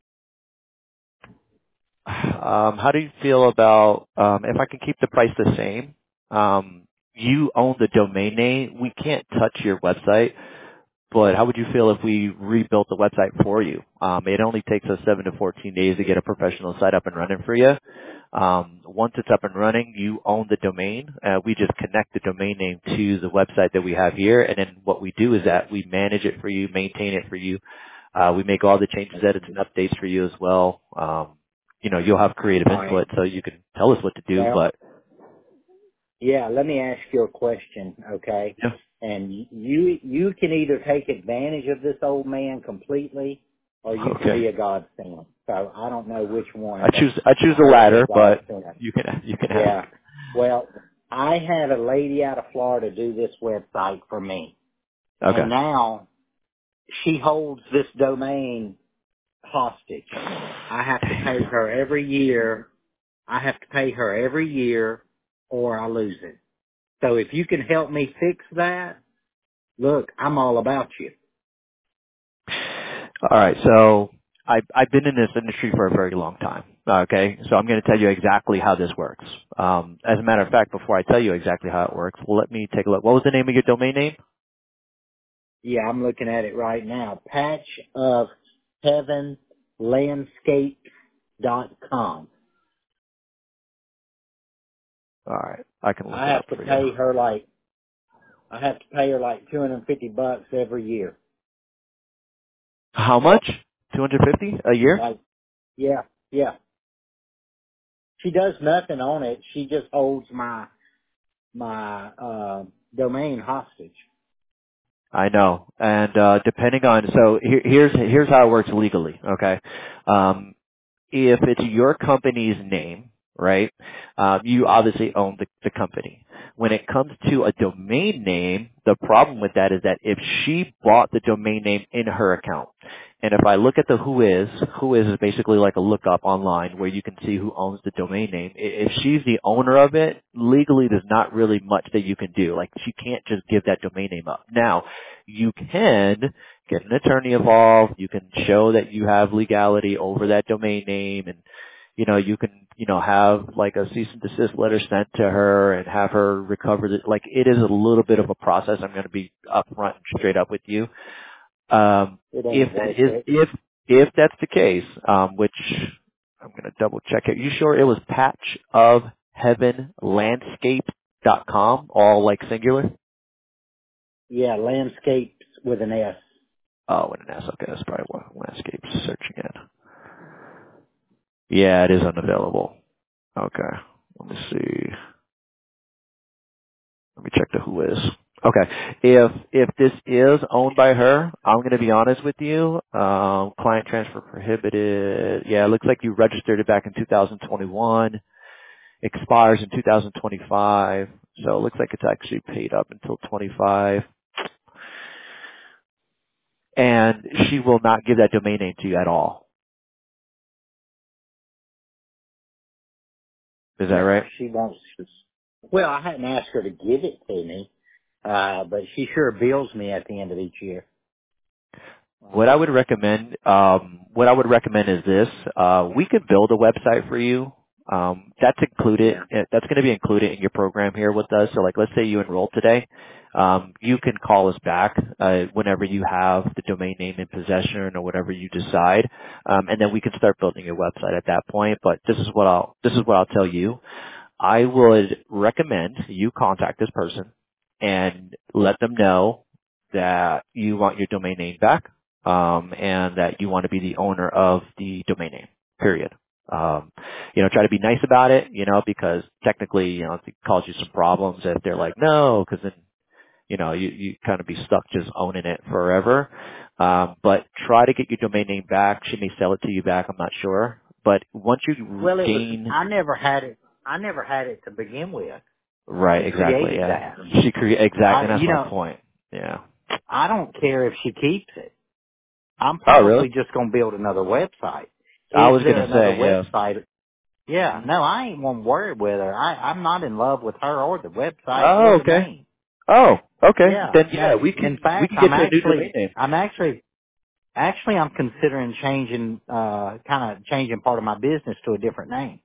[SPEAKER 1] Um, how do you feel about um, if I can keep the price the same? Um, you own the domain name. We can't touch your website, but how would you feel if we rebuilt the website for you? Um, it only takes us seven to fourteen days to get a professional site up and running for you. Um, once it's up and running, you own the domain. Uh, we just connect the domain name to the website that we have here, and then what we do is that we manage it for you, maintain it for you. Uh, we make all the changes, edits, and updates for you as well. Um, you know, you'll have creative
[SPEAKER 2] All right.
[SPEAKER 1] input, so you can tell us what to do.
[SPEAKER 2] Well,
[SPEAKER 1] But
[SPEAKER 2] yeah, let me ask you a question, okay?
[SPEAKER 1] yeah,
[SPEAKER 2] And you you can either take advantage of this old man completely, or you can
[SPEAKER 1] okay.
[SPEAKER 2] be a godsend. So I don't know which
[SPEAKER 1] I
[SPEAKER 2] one
[SPEAKER 1] choose I choose the
[SPEAKER 2] I would be a
[SPEAKER 1] latter, but
[SPEAKER 2] godsend.
[SPEAKER 1] you can you can ask.
[SPEAKER 2] Yeah. Well, I had a lady out of Florida do this website for me,
[SPEAKER 1] Okay.
[SPEAKER 2] and now she holds this domain hostage. I have to pay
[SPEAKER 1] Dang.
[SPEAKER 2] her every year. I have to pay her every year, or I lose it. So if you can help me fix that, look, I'm all about you.
[SPEAKER 1] All right, so I, I've been in this industry for a very long time. Okay, so I'm going to tell you exactly how this works. Um, as a matter of fact, before I tell you exactly how it works, well, let me take a look. What was the name of your domain name?
[SPEAKER 2] Yeah, I'm looking at it right now. Patch of heaven landscape dot com.
[SPEAKER 1] All right, I can look
[SPEAKER 2] I
[SPEAKER 1] it up
[SPEAKER 2] have to
[SPEAKER 1] for you.
[SPEAKER 2] pay her like, I have to pay her like two hundred fifty bucks every year.
[SPEAKER 1] How much? two hundred fifty a year?
[SPEAKER 2] Like, yeah, yeah. She does nothing on it. She just holds my, my, uh, domain hostage.
[SPEAKER 1] I know. And uh depending on so here, here's here's how it works legally, okay? Um if it's your company's name, right? Um you obviously own the, the company. When it comes to a domain name, the problem with that is that if she bought the domain name in her account, and if I look at the who is, who is is basically like a lookup online where you can see who owns the domain name. I- If she's the owner of it, legally there's not really much that you can do. Like she can't just give that domain name up. Now, you can get an attorney involved. You can show that you have legality over that domain name, and you know you can you know have like a cease and desist letter sent to her and have her recover it. Like it is a little bit of a process. I'm going to be upfront and straight up with you. Um,
[SPEAKER 2] It
[SPEAKER 1] if
[SPEAKER 2] ain't
[SPEAKER 1] that
[SPEAKER 2] worth
[SPEAKER 1] is
[SPEAKER 2] it.
[SPEAKER 1] if if that's the case, um, which I'm going to double check it. You sure it was patch of heaven landscape dot com, all like singular?
[SPEAKER 2] Yeah, landscapes with an S.
[SPEAKER 1] Oh, with an S. Okay, that's probably what landscape searching in. Yeah, it is unavailable. Okay. Let me see. Let me check the who is. Okay. If if this is owned by her, I'm going to be honest with you. Um, client transfer prohibited. Yeah, it looks like you registered it back in two thousand twenty-one. Expires in two thousand twenty-five. So it looks like it's actually paid up until twenty-five. And she will not give that domain name to you at all. Is that
[SPEAKER 2] No,
[SPEAKER 1] right?
[SPEAKER 2] she wants to. Well, I hadn't asked her to give it to me, uh, but she sure bills me at the end of each year.
[SPEAKER 1] What I would recommend, um, what I would recommend is this. Uh, we could build a website for you. Um, that's included.
[SPEAKER 2] Yeah.
[SPEAKER 1] eh, That's going to be included in your program here with us. So, like, let's say you enroll today. Um, you can call us back uh, whenever you have the domain name in possession or whatever you decide, um, and then we can start building your website at that point. But this is what I'll this is what I'll tell you. I would recommend you contact this person and let them know that you want your domain name back, um, and that you want to be the owner of the domain name, period. Um, you know, try to be nice about it, you know, because technically, you know, it cause you some problems if they're like, no, because then, you know, you, you kind of be stuck just owning it forever. Um, but try to get your domain name back. She may sell it to you back, I'm not sure. But once you
[SPEAKER 2] Well, it was.
[SPEAKER 1] gain
[SPEAKER 2] I never had it. I never had it to begin with.
[SPEAKER 1] Right,
[SPEAKER 2] She
[SPEAKER 1] exactly,
[SPEAKER 2] created
[SPEAKER 1] yeah.
[SPEAKER 2] that.
[SPEAKER 1] She create exactly,
[SPEAKER 2] I,
[SPEAKER 1] and that's
[SPEAKER 2] you
[SPEAKER 1] my
[SPEAKER 2] know,
[SPEAKER 1] point. Yeah.
[SPEAKER 2] I don't care if she keeps it. I'm
[SPEAKER 1] Oh, really?
[SPEAKER 2] probably just going to build another website.
[SPEAKER 1] I
[SPEAKER 2] Is
[SPEAKER 1] was
[SPEAKER 2] there
[SPEAKER 1] gonna
[SPEAKER 2] another
[SPEAKER 1] say, yeah.
[SPEAKER 2] website? Yeah,
[SPEAKER 1] hmm
[SPEAKER 2] no, I ain't one worried with her. I, I'm not in love with her or the website or
[SPEAKER 1] Oh,
[SPEAKER 2] the
[SPEAKER 1] okay.
[SPEAKER 2] name.
[SPEAKER 1] Oh, okay.
[SPEAKER 2] Yeah,
[SPEAKER 1] Then
[SPEAKER 2] no.
[SPEAKER 1] yeah, we
[SPEAKER 2] In
[SPEAKER 1] can we
[SPEAKER 2] fact,
[SPEAKER 1] can
[SPEAKER 2] I'm
[SPEAKER 1] get you a new domain
[SPEAKER 2] actually,
[SPEAKER 1] name.
[SPEAKER 2] I'm actually, actually, I'm considering changing, uh, kind of changing part of my business to a different name.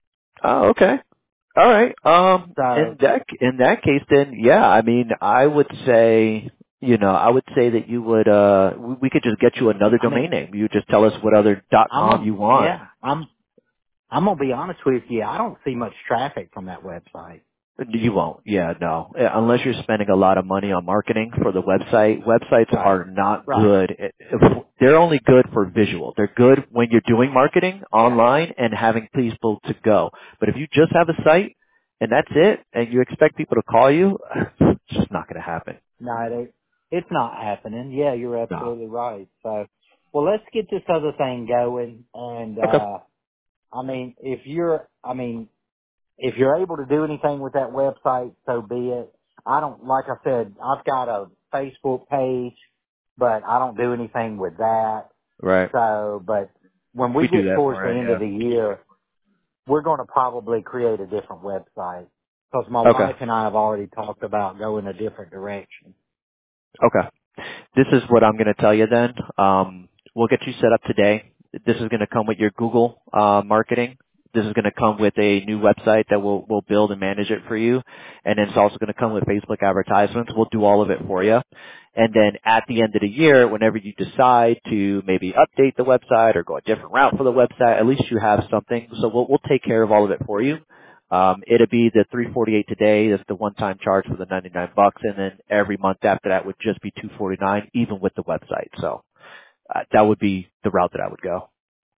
[SPEAKER 1] Oh, okay. All right. Um, in
[SPEAKER 2] So,
[SPEAKER 1] that in that case, then yeah, I mean, I would say, you know, I would say that you would uh, we, we could just get you another
[SPEAKER 2] I mean,
[SPEAKER 1] domain name. You just tell us what other dot
[SPEAKER 2] I'm
[SPEAKER 1] com
[SPEAKER 2] gonna,
[SPEAKER 1] you want.
[SPEAKER 2] yeah, I'm, I'm gonna be honest with you. I don't see much traffic from that website.
[SPEAKER 1] You won't. Yeah, no. Uh, Unless you're spending a lot of money on marketing for the website. Websites
[SPEAKER 2] Right.
[SPEAKER 1] are not
[SPEAKER 2] Right.
[SPEAKER 1] good. It- if- They're only good for visual. They're good when you're doing marketing online and having people to go. But if you just have a site and that's it and you expect people to call you, it's just not going to happen.
[SPEAKER 2] No, it, it's not happening. Yeah, you're
[SPEAKER 1] No.
[SPEAKER 2] absolutely right. So, well, let's get this other thing going. And,
[SPEAKER 1] Okay.
[SPEAKER 2] uh, I mean, if you're, I mean, if you're able to do anything with that website, so be it. I don't, like I said, I've got a Facebook page, but I don't do anything with that.
[SPEAKER 1] Right.
[SPEAKER 2] So, but when we
[SPEAKER 1] We do
[SPEAKER 2] get
[SPEAKER 1] that
[SPEAKER 2] towards
[SPEAKER 1] for
[SPEAKER 2] the
[SPEAKER 1] it,
[SPEAKER 2] end of
[SPEAKER 1] yeah.
[SPEAKER 2] the year, we're going to probably create a different website because my
[SPEAKER 1] Okay.
[SPEAKER 2] wife and I have already talked about going a different direction.
[SPEAKER 1] Okay. This is what I'm going to tell you then. Um, we'll get you set up today. This is going to come with your Google uh, marketing. This is going to come with a new website that we'll, we'll build and manage it for you. And then it's also going to come with Facebook advertisements. We'll do all of it for you. And then at the end of the year, whenever you decide to maybe update the website or go a different route for the website, at least you have something. So we'll, we'll take care of all of it for you. Um, it'll be the three forty-eight today. That's the one-time charge for the ninety-nine bucks, and then every month after that would just be two forty-nine, even with the website. So uh, that would be the route that I would go.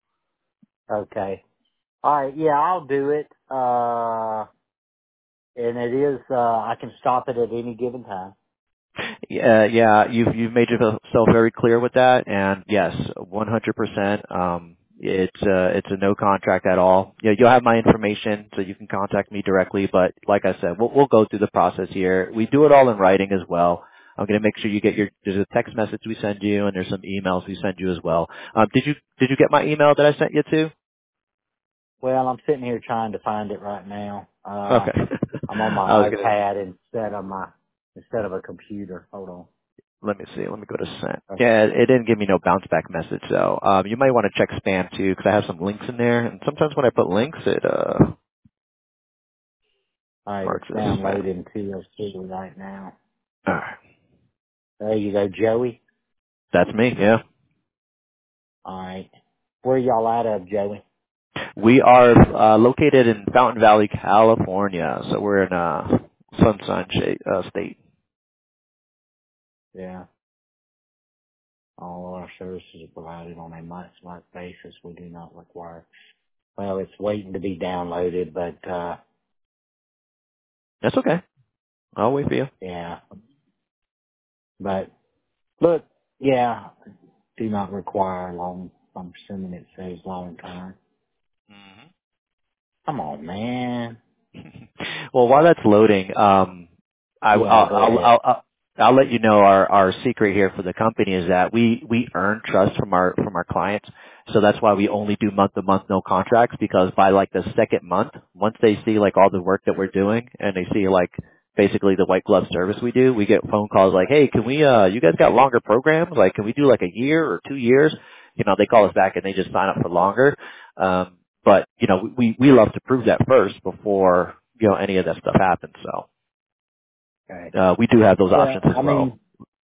[SPEAKER 2] Okay. All right. Yeah, I'll do it. Uh, and it is, uh, I can stop it at any given time.
[SPEAKER 1] Yeah, yeah, you've you've made yourself very clear with that, and yes, one hundred percent. Um, it's uh, it's a no contract at all. Yeah, you'll have my information, so you can contact me directly. But like I said, we'll we'll go through the process here. We do it all in writing as well. I'm going to make sure you get your. There's a text message we send you, and there's some emails we send you as well. Um, did you did you get my email that I sent you to?
[SPEAKER 2] Well, I'm sitting here trying to find it right now. Uh,
[SPEAKER 1] Okay.
[SPEAKER 2] I'm on
[SPEAKER 1] I was
[SPEAKER 2] my
[SPEAKER 1] gonna.
[SPEAKER 2] iPad instead of my, instead of a computer. Hold on.
[SPEAKER 1] Let me see. Let me go to sent.
[SPEAKER 2] Okay.
[SPEAKER 1] Yeah, it didn't give me no bounce back message though. Um, you might want to check spam too, because I have some links in there, and sometimes when I put links, it uh
[SPEAKER 2] All right. It's
[SPEAKER 1] marks as spam.
[SPEAKER 2] downloading T L C right now.
[SPEAKER 1] All right,
[SPEAKER 2] There you go, Joey.
[SPEAKER 1] that's me. Yeah,
[SPEAKER 2] All right. Where y'all out of, Joey?
[SPEAKER 1] we are uh, located in Fountain Valley, California, so we're in uh Sunshine State. Uh, state.
[SPEAKER 2] Yeah. All our services are provided on a month-to-month basis. We do not require. Well, it's waiting to be downloaded, but, uh,
[SPEAKER 1] That's okay. I'll wait for you.
[SPEAKER 2] yeah. But look, yeah, do not require long. I'm assuming it says long term. Come on, man.
[SPEAKER 1] Well, while that's loading, um, I, I'll,
[SPEAKER 2] Yeah, go
[SPEAKER 1] I'll,
[SPEAKER 2] ahead.
[SPEAKER 1] I'll, I'll let you know our, our secret here for the company is that we, we earn trust from our, from our clients. So that's why we only do month to month no contracts, because by like the second month, once they see like all the work that we're doing and they see like basically the white glove service we do, we get phone calls like, hey, can we, uh, you guys got longer programs? Like, can we do like a year or two years? You know, they call us back and they just sign up for longer. Um, but you know, we, we love to prove that first before, you know, any of that stuff happens. So,
[SPEAKER 2] Okay.
[SPEAKER 1] uh, we do have those
[SPEAKER 2] Well,
[SPEAKER 1] options as
[SPEAKER 2] I
[SPEAKER 1] well.
[SPEAKER 2] mean,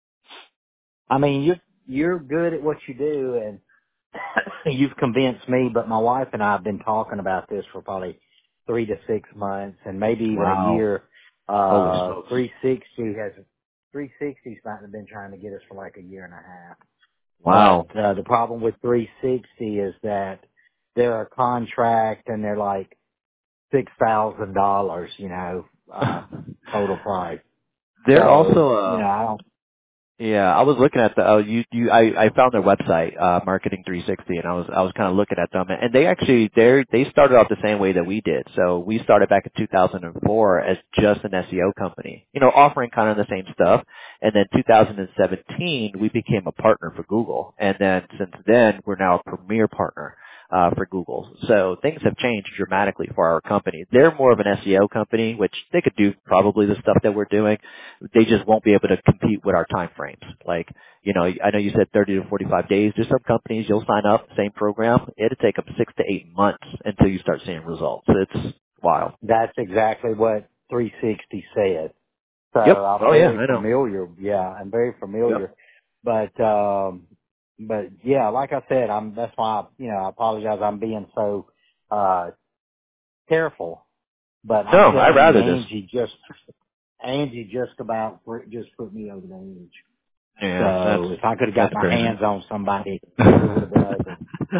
[SPEAKER 2] I mean, you're you're good at what you do, and you've convinced me. But my wife and I have been talking about this for probably three to six months, and maybe even a
[SPEAKER 1] Wow.
[SPEAKER 2] year.
[SPEAKER 1] Holy
[SPEAKER 2] Uh,
[SPEAKER 1] smokes.
[SPEAKER 2] three sixty has three sixty's might have been trying to get us for like a year and a half.
[SPEAKER 1] Wow.
[SPEAKER 2] But uh, the problem with three sixty is that they're a contract, and they're like six thousand dollars, you know, uh, total price.
[SPEAKER 1] They're
[SPEAKER 2] So,
[SPEAKER 1] also
[SPEAKER 2] you know,
[SPEAKER 1] uh
[SPEAKER 2] I don't.
[SPEAKER 1] yeah, I was looking at the oh you you I, I found their website, uh Marketing three sixty, and I was I was kind of looking at them, and they actually they they started off the same way that we did. So we started back in two thousand four as just an S E O company, you know, offering kind of the same stuff. And then two thousand seventeen we became a partner for Google, and then since then we're now a premier partner uh for Google. So things have changed dramatically for our company. They're more of an S E O company, which they could do probably the stuff that we're doing. They just won't be able to compete with our time frames. Like, you know, I know you said thirty to forty-five days. There's some companies you'll sign up, same program. It'll take them six to eight months until you start seeing results. It's wild.
[SPEAKER 2] That's exactly what three sixty said. So
[SPEAKER 1] Yep.
[SPEAKER 2] I'm
[SPEAKER 1] Oh yeah,
[SPEAKER 2] very
[SPEAKER 1] I know.
[SPEAKER 2] familiar. Yeah, I'm very
[SPEAKER 1] Yep.
[SPEAKER 2] familiar. But, um, but yeah, like I said, I'm, that's why, I, you know, I apologize. I'm being so, uh, careful. But
[SPEAKER 1] No,
[SPEAKER 2] I'm
[SPEAKER 1] I'd
[SPEAKER 2] telling you,
[SPEAKER 1] rather just,
[SPEAKER 2] Angie just, Angie just about put- just put me over the edge.
[SPEAKER 1] yeah, that's,
[SPEAKER 2] So if I could have got
[SPEAKER 1] that's
[SPEAKER 2] my
[SPEAKER 1] crazy.
[SPEAKER 2] hands on somebody, it would have been ugly.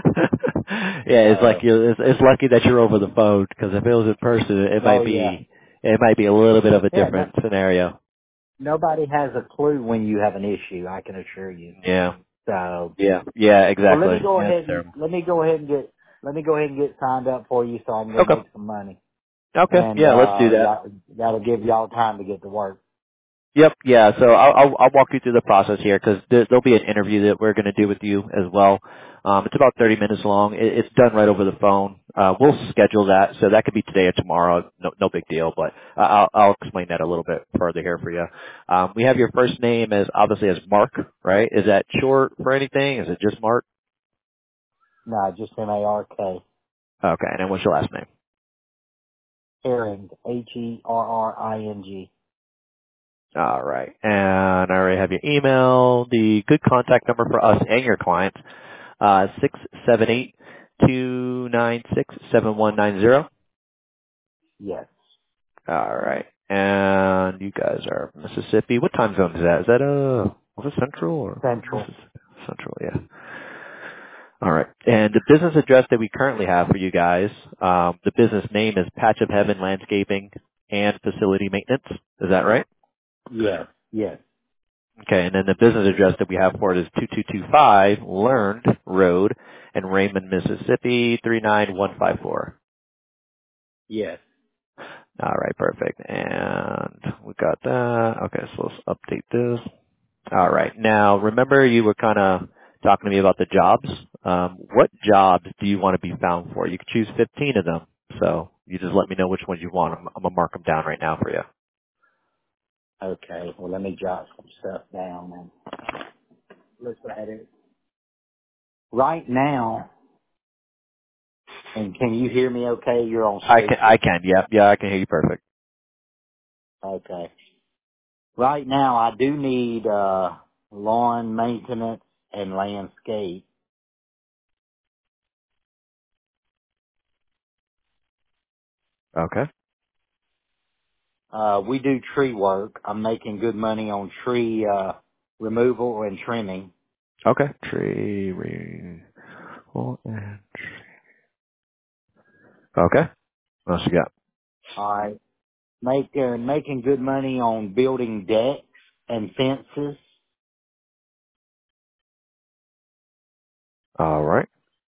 [SPEAKER 1] Yeah, it's like
[SPEAKER 2] So,
[SPEAKER 1] you. It's, it's lucky that you're over the phone, because if it was in person, it
[SPEAKER 2] oh
[SPEAKER 1] might
[SPEAKER 2] yeah.
[SPEAKER 1] be it might be a little bit of a
[SPEAKER 2] Yeah, no,
[SPEAKER 1] different scenario.
[SPEAKER 2] nobody has a clue when you have an issue, I can assure you.
[SPEAKER 1] Yeah,
[SPEAKER 2] So,
[SPEAKER 1] yeah, yeah,
[SPEAKER 2] well, let me
[SPEAKER 1] exactly.
[SPEAKER 2] go
[SPEAKER 1] Yeah, it's
[SPEAKER 2] ahead and
[SPEAKER 1] terrible.
[SPEAKER 2] let me go ahead and get let me go ahead and get signed up for you so I can go
[SPEAKER 1] Okay,
[SPEAKER 2] make some money,
[SPEAKER 1] okay,
[SPEAKER 2] and
[SPEAKER 1] yeah, let's do
[SPEAKER 2] uh,
[SPEAKER 1] that.
[SPEAKER 2] y'all, that'll give y'all time to get to work.
[SPEAKER 1] Yep. Yeah. So I'll I'll, I'll walk you through the process here, because there, there'll be an interview that we're going to do with you as well. Um, it's about thirty minutes long. It, it's done right over the phone. Uh, we'll schedule that, so that could be today or tomorrow. No, no big deal. But uh, I'll I'll explain that a little bit further here for you. Um, we have your first name as obviously as Mark, right? Is that short for anything? Is it just Mark?
[SPEAKER 2] No, just M A R K,
[SPEAKER 1] Okay. And then what's your last name?
[SPEAKER 2] Herring, H E R R I N G.
[SPEAKER 1] All right. And I already have your email. The good contact number for us and your clients. Uh, six seven eight two nine six seven one nine zero.
[SPEAKER 2] Yes,
[SPEAKER 1] All right. And you guys are Mississippi. What time zone is that? Is that uh was it Central or
[SPEAKER 2] Central.
[SPEAKER 1] Mississippi? Central? Yeah. All right. And the business address that we currently have for you guys, um, the business name is Patch of Heaven Landscaping and Facility Maintenance. Is that right?
[SPEAKER 2] Yes, yes,
[SPEAKER 1] Okay. And then the business address that we have for it is two two two five Learned Road in Raymond, Mississippi three nine one five four.
[SPEAKER 2] yes.
[SPEAKER 1] All right, perfect. And we got that. Okay, so let's update this. All right. Now, remember you were kind of talking to me about the jobs. Um, what jobs do you want to be found for? You could choose fifteen of them. So you just let me know which ones you want. I'm, I'm going to mark them down right now for you.
[SPEAKER 2] Okay. Well, let me jot some stuff down and look at it. Right now, and can you hear me? Okay, you're on
[SPEAKER 1] I can,
[SPEAKER 2] speaker.
[SPEAKER 1] I can. Yeah, yeah, I can hear you perfect.
[SPEAKER 2] Okay. Right now, I do need uh, lawn maintenance and landscape.
[SPEAKER 1] Okay.
[SPEAKER 2] Uh, we do tree work. I'm making good money on tree uh, removal and trimming.
[SPEAKER 1] Okay. Tree, re- oh, and- Okay. What else you got?
[SPEAKER 2] All right. Make, uh, making good money on building decks and fences.
[SPEAKER 1] All right.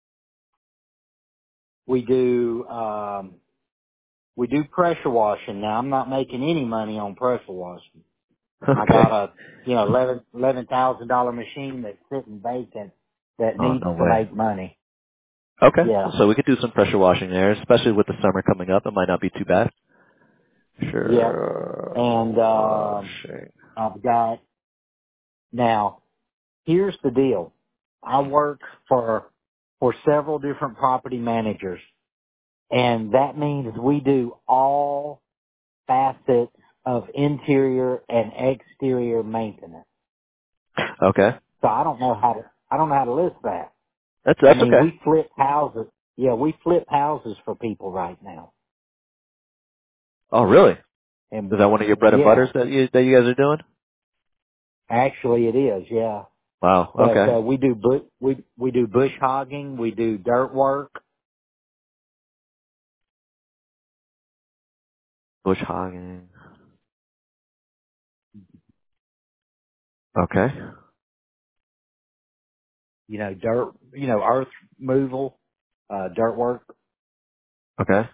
[SPEAKER 2] We do um, we do pressure washing. Now, I'm not making any money on pressure washing. I got
[SPEAKER 1] Okay.
[SPEAKER 2] a, you know, eleven eleven thousand dollar machine that's sitting vacant that
[SPEAKER 1] Oh,
[SPEAKER 2] needs
[SPEAKER 1] no
[SPEAKER 2] to
[SPEAKER 1] way.
[SPEAKER 2] make money.
[SPEAKER 1] Okay.
[SPEAKER 2] Yeah,
[SPEAKER 1] So we could do some pressure washing there, especially with the summer coming up. It might not be too bad.
[SPEAKER 2] yeah.
[SPEAKER 1] Sure.
[SPEAKER 2] And um,
[SPEAKER 1] Washing.
[SPEAKER 2] I've got now. Here's the deal. I work for for several different property managers, and that means we do all facets of interior and exterior maintenance.
[SPEAKER 1] Okay.
[SPEAKER 2] So I don't know how to I don't know how to list that.
[SPEAKER 1] That's
[SPEAKER 2] I
[SPEAKER 1] that's
[SPEAKER 2] mean,
[SPEAKER 1] okay.
[SPEAKER 2] we flip houses. Yeah, we flip houses for people right now.
[SPEAKER 1] Oh, really?
[SPEAKER 2] And
[SPEAKER 1] Is that one of your bread and
[SPEAKER 2] yeah,
[SPEAKER 1] butters that you that you guys are doing?
[SPEAKER 2] actually it is. Yeah,
[SPEAKER 1] Wow.
[SPEAKER 2] but
[SPEAKER 1] Okay.
[SPEAKER 2] uh, we do bu- we we do bush hogging. We do dirt work.
[SPEAKER 1] Bush hogging. Okay.
[SPEAKER 2] You know, dirt. You know, earth removal, uh, dirt work.
[SPEAKER 1] Okay.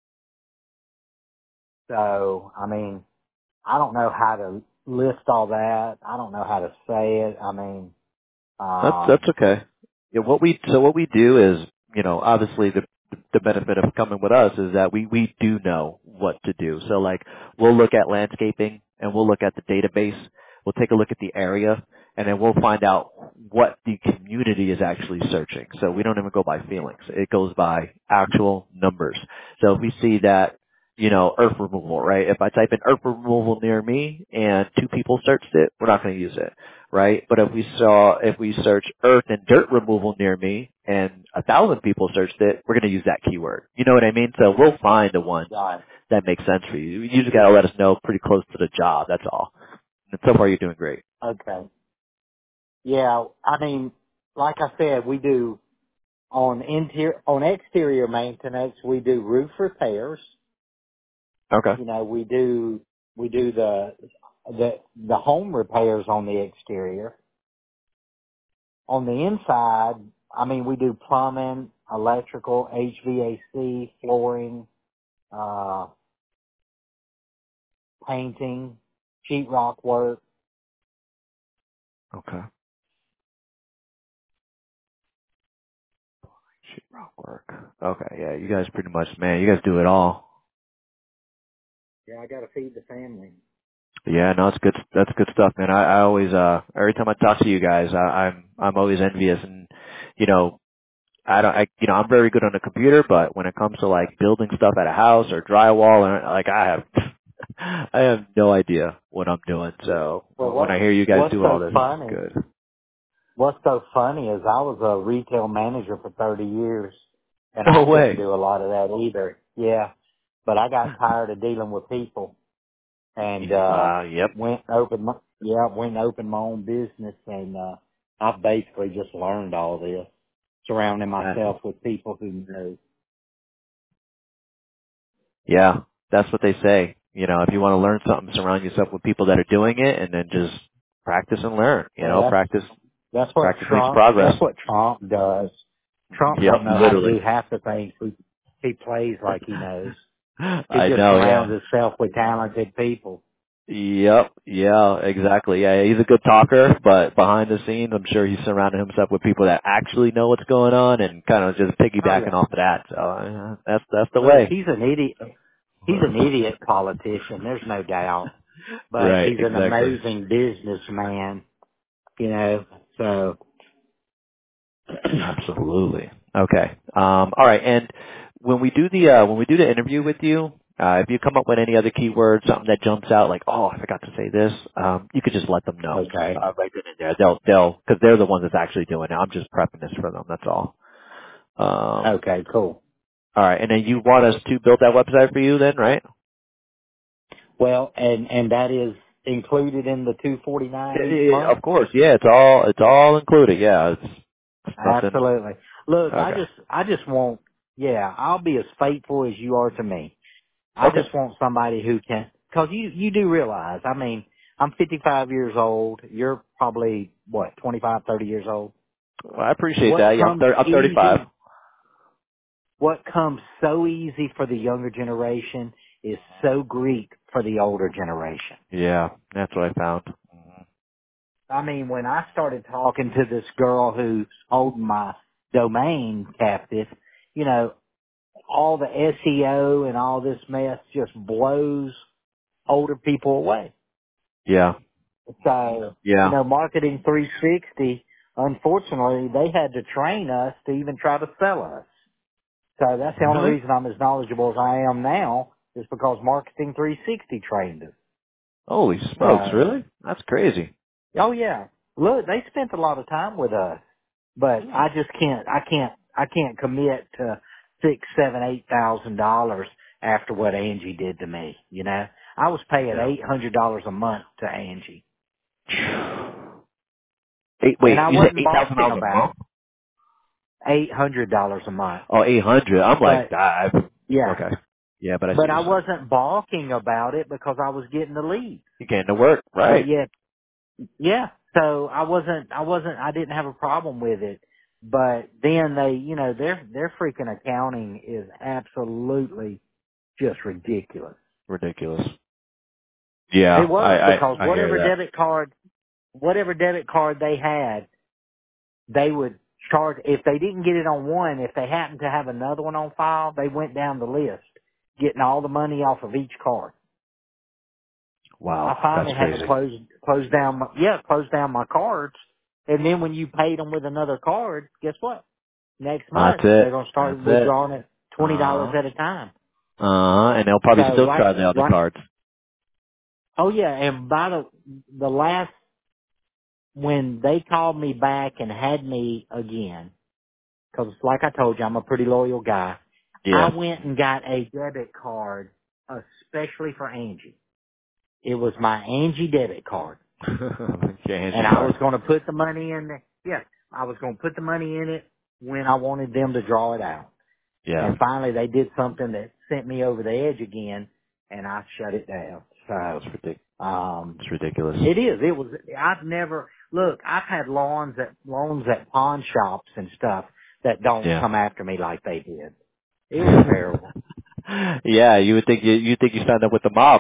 [SPEAKER 2] So I mean, I don't know how to list all that. I don't know how to say it. I mean,
[SPEAKER 1] That's
[SPEAKER 2] um,
[SPEAKER 1] that's okay. Yeah, what we so what we do is, you know, obviously the the benefit of coming with us is that we we do know what to do. So like we'll look at landscaping and we'll look at the database. We'll take a look at the area and then we'll find out what the community is actually searching. So we don't even go by feelings. It goes by actual numbers. So if we see that, you know, earth removal, right? If I type in earth removal near me and two people searched it, we're not going to use it, right? But if we saw, if we search earth and dirt removal near me and a thousand people searched it, we're going to use that keyword. You know what I mean? So we'll find the one
[SPEAKER 2] God,
[SPEAKER 1] that makes sense for you. You just got to let us know pretty close to the job. That's all. And so far you're doing great.
[SPEAKER 2] okay. Yeah, I mean, like I said, we do on interior, on exterior maintenance, we do roof repairs.
[SPEAKER 1] Okay.
[SPEAKER 2] You know, we do, we do the, the, the home repairs on the exterior. On the inside, I mean, we do plumbing, electrical, H V A C, flooring, uh, painting, sheetrock work.
[SPEAKER 1] Okay. Sheetrock work. Okay. Yeah. You guys pretty much, man, you guys do it all.
[SPEAKER 2] Yeah, I gotta feed the family.
[SPEAKER 1] Yeah, no, it's good. That's good stuff, man. I, I always, uh, every time I talk to you guys, I, I'm, I'm always envious and, you know, I don't, I, you know, I'm very good on the computer, but when it comes to like building stuff at a house or drywall, or like I have, I have no idea what I'm doing. So
[SPEAKER 2] Well,
[SPEAKER 1] when I
[SPEAKER 2] what,
[SPEAKER 1] hear you guys
[SPEAKER 2] what's
[SPEAKER 1] do all
[SPEAKER 2] so
[SPEAKER 1] this, it's
[SPEAKER 2] funny
[SPEAKER 1] good.
[SPEAKER 2] What's so funny is I was a retail manager for thirty years, and
[SPEAKER 1] No
[SPEAKER 2] I couldn't
[SPEAKER 1] way.
[SPEAKER 2] do a lot of that either. Yeah, but I got tired of dealing with people, and uh
[SPEAKER 1] Uh, yep.
[SPEAKER 2] went and opened my yeah went and opened my own business, and uh I've basically just learned all this, surrounding
[SPEAKER 1] Uh,
[SPEAKER 2] myself with people who know.
[SPEAKER 1] yeah, that's what they say. You know, if you want to learn something, surround yourself with people that are doing it, and then just practice and learn. You
[SPEAKER 2] Well,
[SPEAKER 1] know,
[SPEAKER 2] that's
[SPEAKER 1] practice,
[SPEAKER 2] that's what
[SPEAKER 1] practice makes
[SPEAKER 2] Trump
[SPEAKER 1] progress.
[SPEAKER 2] that's what Trump does. Trump
[SPEAKER 1] Yep,
[SPEAKER 2] don't know how to
[SPEAKER 1] literally.
[SPEAKER 2] do half the things he he plays like he knows. He
[SPEAKER 1] I
[SPEAKER 2] just
[SPEAKER 1] know. Yeah.
[SPEAKER 2] surrounds himself with talented people.
[SPEAKER 1] Yep. Yeah, exactly. Yeah, he's a good talker, but behind the scenes, I'm sure he's surrounded himself with people that actually know what's going on and kind of just
[SPEAKER 2] Oh
[SPEAKER 1] piggybacking
[SPEAKER 2] yeah.
[SPEAKER 1] off of that. So uh, that's that's the
[SPEAKER 2] Look,
[SPEAKER 1] way.
[SPEAKER 2] he's an idiot. He's an idiot politician. There's no doubt. But
[SPEAKER 1] Right.
[SPEAKER 2] he's an
[SPEAKER 1] Exactly.
[SPEAKER 2] amazing businessman, you know. So,
[SPEAKER 1] Absolutely. Okay. Um, all right. And when we do the uh, when we do the interview with you, uh, if you come up with any other keywords, something that jumps out, like oh, I forgot to say this, um, you could just let them know
[SPEAKER 2] okay.
[SPEAKER 1] uh, right then and there. They'll they'll because they're the ones that's actually doing it. I'm just prepping this for them. That's all. Um,
[SPEAKER 2] Okay, cool.
[SPEAKER 1] all right. And then you want us to build that website for you, then, right?
[SPEAKER 2] Well, and, and that is included in the two forty-nine
[SPEAKER 1] Yeah,
[SPEAKER 2] each
[SPEAKER 1] yeah, yeah,
[SPEAKER 2] month?
[SPEAKER 1] of course. Yeah. It's all it's all included. Yeah. It's, it's nothing.
[SPEAKER 2] Absolutely. Look, I
[SPEAKER 1] Okay.
[SPEAKER 2] just, I just want, yeah, I'll be as faithful as you are to me. I
[SPEAKER 1] Okay.
[SPEAKER 2] just want somebody who can, cause you, you do realize, I mean, I'm fifty-five years old. You're probably, what, twenty-five, thirty years old?
[SPEAKER 1] Well, I appreciate
[SPEAKER 2] What
[SPEAKER 1] that. Yeah. I'm,
[SPEAKER 2] comes
[SPEAKER 1] thir- I'm thirty-five.
[SPEAKER 2] easy, what comes so easy for the younger generation is so Greek for the older generation.
[SPEAKER 1] Yeah, that's what I found. Mhm.
[SPEAKER 2] I mean, when I started talking to this girl who's holding my domain captive, you know, all the S E O and all this mess just blows older people away.
[SPEAKER 1] Yeah,
[SPEAKER 2] So, you
[SPEAKER 1] yeah.
[SPEAKER 2] know, Marketing three sixty, unfortunately, they had to train us to even try to sell us. So that's the only
[SPEAKER 1] Really?
[SPEAKER 2] reason I'm as knowledgeable as I am now is because Marketing three sixty trained us.
[SPEAKER 1] Holy smokes,
[SPEAKER 2] So,
[SPEAKER 1] really? That's crazy.
[SPEAKER 2] oh yeah, look, they spent a lot of time with us, but
[SPEAKER 1] Hmm.
[SPEAKER 2] I just can't, I can't, I can't commit to six, seven, eight thousand dollars after what Angie did to me. You know, I was paying
[SPEAKER 1] Yeah.
[SPEAKER 2] eight hundred dollars a month to Angie,
[SPEAKER 1] Eight,
[SPEAKER 2] and
[SPEAKER 1] wait,
[SPEAKER 2] I
[SPEAKER 1] you said
[SPEAKER 2] wasn't
[SPEAKER 1] eight thousand
[SPEAKER 2] balking
[SPEAKER 1] dollars a
[SPEAKER 2] about
[SPEAKER 1] month?
[SPEAKER 2] it. Eight hundred dollars a month,
[SPEAKER 1] Oh, eight hundred. I'm like,
[SPEAKER 2] but
[SPEAKER 1] that.
[SPEAKER 2] yeah,
[SPEAKER 1] Okay. Yeah, but I see
[SPEAKER 2] but
[SPEAKER 1] what
[SPEAKER 2] I
[SPEAKER 1] you're saying.
[SPEAKER 2] wasn't balking about it because I was getting the lead.
[SPEAKER 1] You getting to work,
[SPEAKER 2] But
[SPEAKER 1] right?
[SPEAKER 2] yet, yeah, so I wasn't, I wasn't, I didn't have a problem with it. But then they, you know, their their freaking accounting is absolutely just ridiculous.
[SPEAKER 1] Ridiculous. Yeah,
[SPEAKER 2] It
[SPEAKER 1] I,
[SPEAKER 2] was
[SPEAKER 1] I,
[SPEAKER 2] because
[SPEAKER 1] I hear
[SPEAKER 2] whatever
[SPEAKER 1] that.
[SPEAKER 2] debit card, whatever debit card they had, they would charge, if they didn't get it on one, if they happened to have another one on file, they went down the list, getting all the money off of each card. I
[SPEAKER 1] Wow, that's
[SPEAKER 2] finally had to
[SPEAKER 1] crazy.
[SPEAKER 2] close, close down my, yeah, close down my cards. And then when you paid them with another card, guess what? Next
[SPEAKER 1] That's
[SPEAKER 2] month, they're
[SPEAKER 1] it.
[SPEAKER 2] going to
[SPEAKER 1] That's
[SPEAKER 2] start
[SPEAKER 1] it.
[SPEAKER 2] withdrawing it twenty dollars
[SPEAKER 1] Uh-huh.
[SPEAKER 2] at a time.
[SPEAKER 1] Uh-huh. And they'll probably
[SPEAKER 2] So
[SPEAKER 1] still
[SPEAKER 2] right,
[SPEAKER 1] try the other
[SPEAKER 2] right,
[SPEAKER 1] cards.
[SPEAKER 2] oh yeah, and by the, the last, when they called me back and had me again, because like I told you, I'm a pretty loyal guy. I
[SPEAKER 1] Yeah.
[SPEAKER 2] went and got a debit card especially for Angie. It was my Angie debit card.
[SPEAKER 1] Okay, Angie
[SPEAKER 2] And I was
[SPEAKER 1] card.
[SPEAKER 2] going to put the money in the, yeah, I was going to put the money in it when I wanted them to draw it out.
[SPEAKER 1] Yeah.
[SPEAKER 2] And finally they did something that sent me over the edge again and I shut it down.
[SPEAKER 1] That's
[SPEAKER 2] So,
[SPEAKER 1] ridiculous.
[SPEAKER 2] um,
[SPEAKER 1] It's ridiculous.
[SPEAKER 2] it is, it was, I've never, look, I've had loans at, loans at pawn shops and stuff that don't
[SPEAKER 1] Yeah.
[SPEAKER 2] come after me like they did. It was terrible.
[SPEAKER 1] Yeah, you would think you you think you signed up with the mob,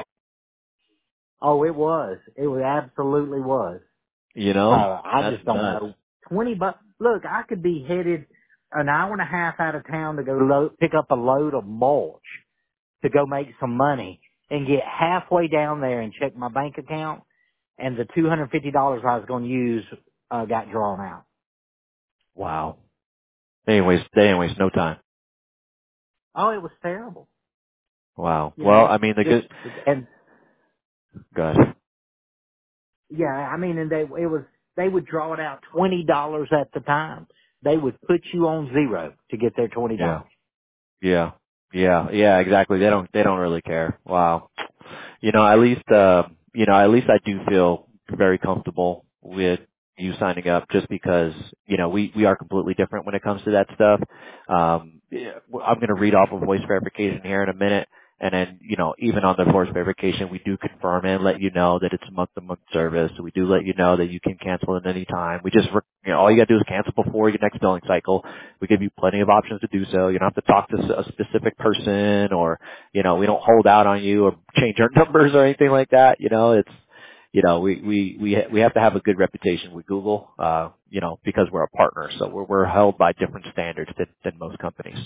[SPEAKER 2] Oh, it was. It was absolutely was.
[SPEAKER 1] you
[SPEAKER 2] So
[SPEAKER 1] know?
[SPEAKER 2] I
[SPEAKER 1] That's
[SPEAKER 2] just don't
[SPEAKER 1] nuts.
[SPEAKER 2] know. Twenty bucks. Look, I could be headed an hour and a half out of town to go load, pick up a load of mulch to go make some money, and get halfway down there and check my bank account, and the two hundred fifty dollars I was going to use uh, got drawn out.
[SPEAKER 1] Wow. Anyways, anyways, no time.
[SPEAKER 2] Oh, it was terrible.
[SPEAKER 1] Wow.
[SPEAKER 2] You
[SPEAKER 1] Well,
[SPEAKER 2] know,
[SPEAKER 1] I mean the
[SPEAKER 2] just
[SPEAKER 1] good
[SPEAKER 2] and
[SPEAKER 1] gosh.
[SPEAKER 2] yeah, I mean, and they it was they would draw it out twenty dollars at the time. They would put you on zero to get their twenty
[SPEAKER 1] Yeah.
[SPEAKER 2] dollars.
[SPEAKER 1] Yeah. Yeah. Yeah, exactly. They don't they don't really care. Wow. You know, at least, uh, you know, at least I do feel very comfortable with you signing up just because, you know, we, we are completely different when it comes to that stuff. Um, yeah, I'm going to read off of voice verification here in a minute. And then, you know, even on the voice verification, we do confirm and let you know that it's a month-to-month service. So we do let you know that you can cancel at any time. We just, you know, all you got to do is cancel before your next billing cycle. We give you plenty of options to do so. You don't have to talk to a specific person or, you know, we don't hold out on you or change our numbers or anything like that. You know, it's, you know, we, we, we, ha- we have to have a good reputation with Google, uh, you know, because we're a partner. So we're, we're held by different standards than, than most companies.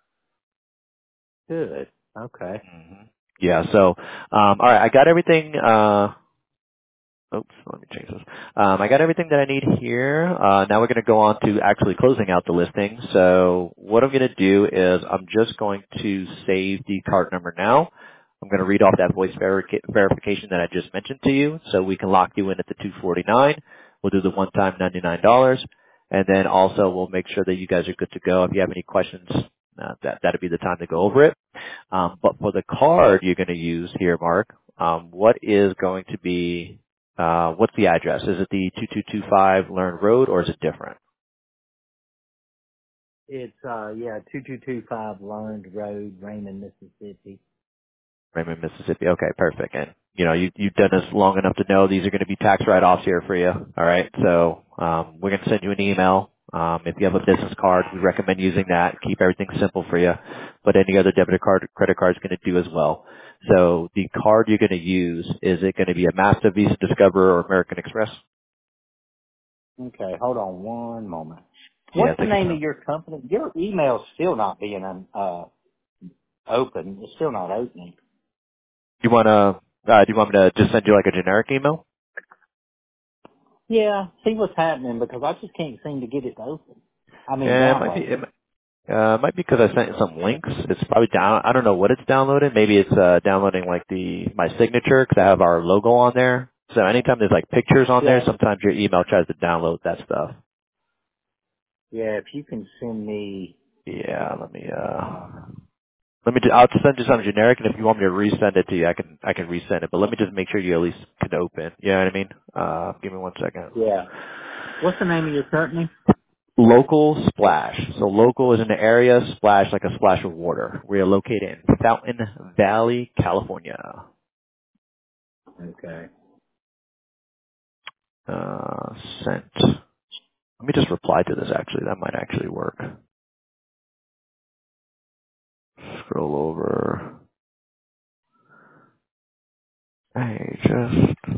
[SPEAKER 2] Good. Okay.
[SPEAKER 1] hmm Yeah. So, um, all right. I got everything, uh, oops, let me change this. Um, I got everything that I need here. Uh, now we're going to go on to actually closing out the listing. So what I'm going to do is I'm just going to save the card number now. I'm going to read off that voice verica- verification that I just mentioned to you so we can lock you in at the two forty-nine. We'll do the one-time ninety-nine dollars. And then also we'll make sure that you guys are good to go. If you have any questions, uh, that, that'll be the time to go over it. Um, but for the card you're going to use here, Mark, um, what is going to be, uh, what's the address? Is it the two two two five Learn Road or is it different?
[SPEAKER 2] It's uh yeah, two two two five Learned Road, Raymond, Mississippi.
[SPEAKER 1] Raymond, Mississippi. Okay, perfect. And, you know, you, you've done this long enough to know these are going to be tax write-offs here for you. All right. So, um, we're going to send you an email. Um, if you have a business card, we recommend using that. Keep everything simple for you. But any other debit card, credit card is going to do as well. So the card you're going to use, is it going to be a Master, Visa, Discover, or American Express?
[SPEAKER 2] Okay, hold on one moment.
[SPEAKER 1] Yeah,
[SPEAKER 2] What's the
[SPEAKER 1] take your
[SPEAKER 2] name of
[SPEAKER 1] time.
[SPEAKER 2] your company? Your email's still not being uh open. It's still not opening.
[SPEAKER 1] You want to, uh, do you want me to just send you like a generic email?
[SPEAKER 2] Yeah, see what's happening because I just can't seem to get it to open. I mean,
[SPEAKER 1] Yeah, it might be,
[SPEAKER 2] download.
[SPEAKER 1] it, might- uh, it might be because I sent you some links. It's probably down, I don't know what it's downloaded. Maybe it's, uh, downloading like the, my signature because I have our logo on there. So anytime there's like pictures on there,
[SPEAKER 2] Yeah,
[SPEAKER 1] sometimes your email tries to download that stuff.
[SPEAKER 2] yeah. If you can send me,
[SPEAKER 1] Yeah, let me,
[SPEAKER 2] uh,
[SPEAKER 1] uh, let me, ju- I'll just send you something generic, and if you want me to resend it to you, I can, I can resend it. But let me just make sure you at least can open. You know what I mean? Uh, give me one second.
[SPEAKER 2] yeah. What's the name of your company?
[SPEAKER 1] Local Splash. So local is in the area, splash like a splash of water. We are located in Fountain Valley, California.
[SPEAKER 2] Okay.
[SPEAKER 1] Uh, sent. Let me just reply to this actually. That might actually work. Scroll over. Hey, just,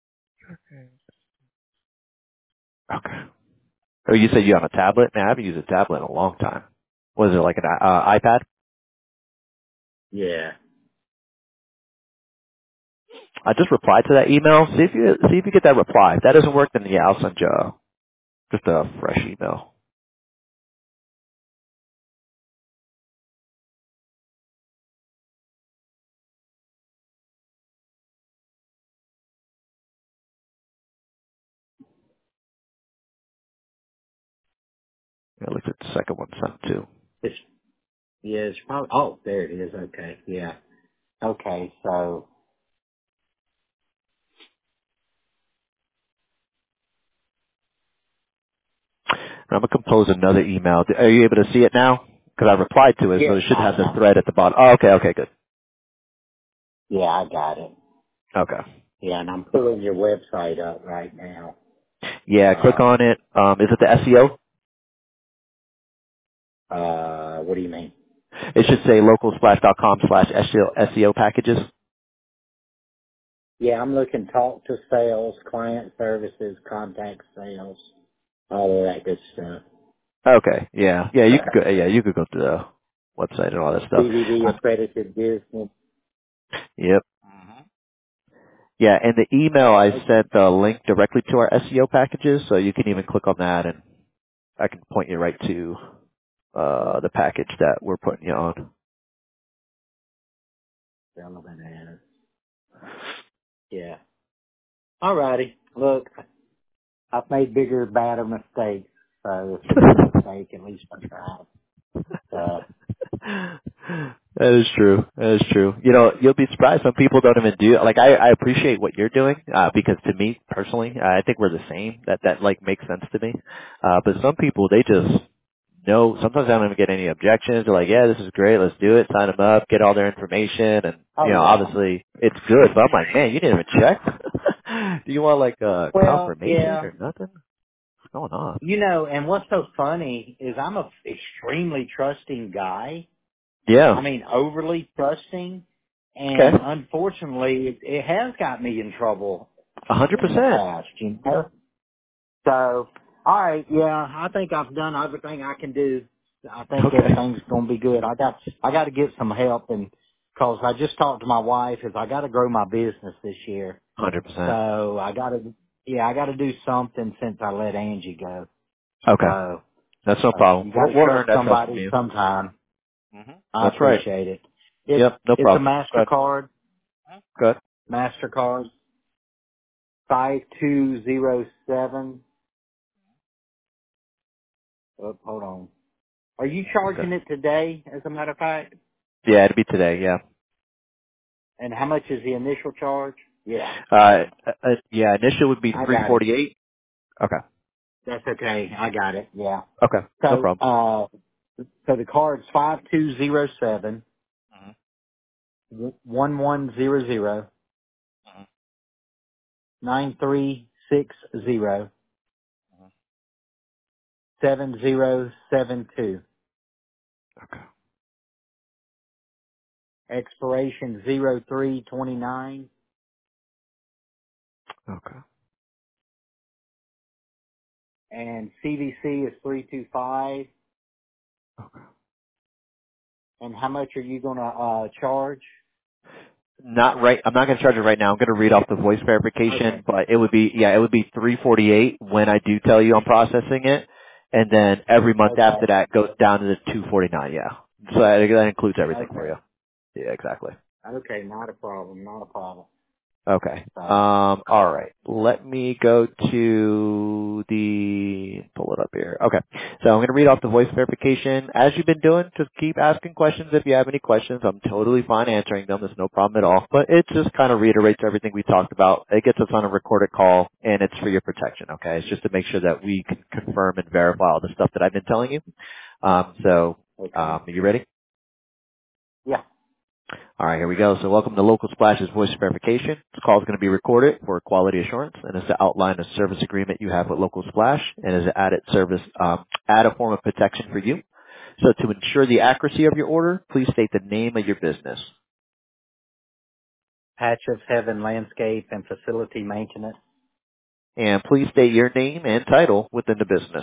[SPEAKER 1] okay. Oh, you said you have a tablet? Man, I haven't used a tablet in a long time. Was it like an uh, iPad?
[SPEAKER 2] Yeah.
[SPEAKER 1] I just replied to that email. See if you see if you get that reply. If that doesn't work, then yeah, I'll send you uh, just a fresh email. Yeah, look at the second one sent too.
[SPEAKER 2] It's yeah. It's probably. Oh, there it is. Okay. Yeah. Okay. So
[SPEAKER 1] And I'm gonna compose another email. Are you able to see it now? Because I replied to it, so
[SPEAKER 2] yes,
[SPEAKER 1] it should
[SPEAKER 2] I
[SPEAKER 1] have the
[SPEAKER 2] am.
[SPEAKER 1] thread at the bottom. Oh, okay, okay, good.
[SPEAKER 2] Yeah, I got it.
[SPEAKER 1] Okay.
[SPEAKER 2] Yeah, and I'm pulling your website up right now.
[SPEAKER 1] Yeah, click
[SPEAKER 2] Um.
[SPEAKER 1] on it. Um, is it the S E O?
[SPEAKER 2] Uh. What do you mean?
[SPEAKER 1] It should say localsplash.com slash S E O packages.
[SPEAKER 2] Yeah, I'm looking talk to sales, client services, contact sales, all of that good stuff.
[SPEAKER 1] Okay, yeah, yeah, you could go. Yeah, you could go to the website and all that stuff.
[SPEAKER 2] D V D
[SPEAKER 1] Um,
[SPEAKER 2] accredited business.
[SPEAKER 1] yep. Yeah, and the email I sent the link directly to our S E O packages, so you can even click on that, and I can point you right to uh, the package that we're putting you on.
[SPEAKER 2] Relevant ads. Yeah. Alrighty. Look, I've made bigger, badder mistakes. So if it's a mistake, at least I tried. So,
[SPEAKER 1] That is true. That is true. You know, you'll be surprised. Some people don't even do like I, I appreciate what you're doing uh, because to me personally, I think we're the same. That that like makes sense to me. Uh, but some people they just know. Sometimes I don't even get any objections. They're like, "Yeah, this is great. Let's do it. Sign them up. Get all their information." And you
[SPEAKER 2] oh
[SPEAKER 1] know,
[SPEAKER 2] yeah.
[SPEAKER 1] obviously it's good. But I'm like, man, you didn't even check. Do you want like a
[SPEAKER 2] Well,
[SPEAKER 1] confirmation
[SPEAKER 2] yeah.
[SPEAKER 1] or nothing? What's going on?
[SPEAKER 2] You know, and what's so funny is I'm a extremely trusting guy. I
[SPEAKER 1] Yeah.
[SPEAKER 2] mean, overly trusting.
[SPEAKER 1] Okay.
[SPEAKER 2] And unfortunately, it, it has got me in trouble
[SPEAKER 1] A hundred
[SPEAKER 2] in the
[SPEAKER 1] percent.
[SPEAKER 2] past, you know? So, alright, yeah, I think I've done everything I can do. I think
[SPEAKER 1] Okay.
[SPEAKER 2] everything's gonna be good. I got, I gotta get some help and, cause I just talked to my wife is I gotta grow my business this year.
[SPEAKER 1] Hundred percent.
[SPEAKER 2] So I gotta, yeah, I gotta do something since I let Angie go.
[SPEAKER 1] Okay.
[SPEAKER 2] So,
[SPEAKER 1] That's no
[SPEAKER 2] uh,
[SPEAKER 1] problem.
[SPEAKER 2] you
[SPEAKER 1] We'll,
[SPEAKER 2] gotta
[SPEAKER 1] we'll earn
[SPEAKER 2] trust
[SPEAKER 1] that trust from
[SPEAKER 2] somebody
[SPEAKER 1] you.
[SPEAKER 2] sometime.
[SPEAKER 1] hmm
[SPEAKER 2] I
[SPEAKER 1] That's right.
[SPEAKER 2] appreciate it. It,
[SPEAKER 1] Yep, no
[SPEAKER 2] it's a
[SPEAKER 1] problem. Good.
[SPEAKER 2] MasterCard,
[SPEAKER 1] Good.
[SPEAKER 2] MasterCard five two zero seven. Oh, hold on. Are you
[SPEAKER 1] Okay.
[SPEAKER 2] charging it today, as a matter of fact?
[SPEAKER 1] Yeah, it'd be today. Yeah.
[SPEAKER 2] And how much is the initial charge? Yeah,
[SPEAKER 1] Uh, uh uh, yeah. Initial would be
[SPEAKER 2] I
[SPEAKER 1] three
[SPEAKER 2] got it.
[SPEAKER 1] forty eight. Okay.
[SPEAKER 2] That's okay. I got it. Yeah.
[SPEAKER 1] Okay. No
[SPEAKER 2] So,
[SPEAKER 1] problem.
[SPEAKER 2] uh, so the card's five two zero seven
[SPEAKER 1] hmm
[SPEAKER 2] one one zero zero nine three six zero seven zero seven two.
[SPEAKER 1] Okay.
[SPEAKER 2] expiration zero three twenty-nine,
[SPEAKER 1] Okay.
[SPEAKER 2] and C V C is three two five. And how much are you going to uh, charge?
[SPEAKER 1] Not right. I'm not going to charge it right now. I'm going to read off the voice
[SPEAKER 2] Okay.
[SPEAKER 1] verification, but it would be yeah, it would be three forty-eight when I do tell you I'm processing it, and then every month
[SPEAKER 2] Okay.
[SPEAKER 1] after that goes down to the two forty-nine. Yeah, so that, that includes everything for
[SPEAKER 2] Okay.
[SPEAKER 1] you. Yeah, exactly.
[SPEAKER 2] Okay. Not a problem. Not a problem.
[SPEAKER 1] Okay.
[SPEAKER 2] So,
[SPEAKER 1] Um, all right. Let me go to the pull it up here. Okay. So I'm going to read off the voice verification. As you've been doing, just keep asking questions if you have any questions. I'm totally fine answering them. There's no problem at all. But it just kind of reiterates everything we talked about. It gets us on a recorded call, and it's for your protection. Okay. It's just to make sure that we can confirm and verify all the stuff that I've been telling you. Um, so
[SPEAKER 2] okay.
[SPEAKER 1] um, are you ready?
[SPEAKER 2] Yeah.
[SPEAKER 1] All right, here we go. So welcome to Local Splash's voice verification. This call is going to be recorded for quality assurance and is to outline a service agreement you have with Local Splash and is an added service, um, add a form of protection for you. So to ensure the accuracy of your order, please state the name of your business.
[SPEAKER 2] Patch of Heaven Landscape and Facility Maintenance.
[SPEAKER 1] And please state your name and title within the business.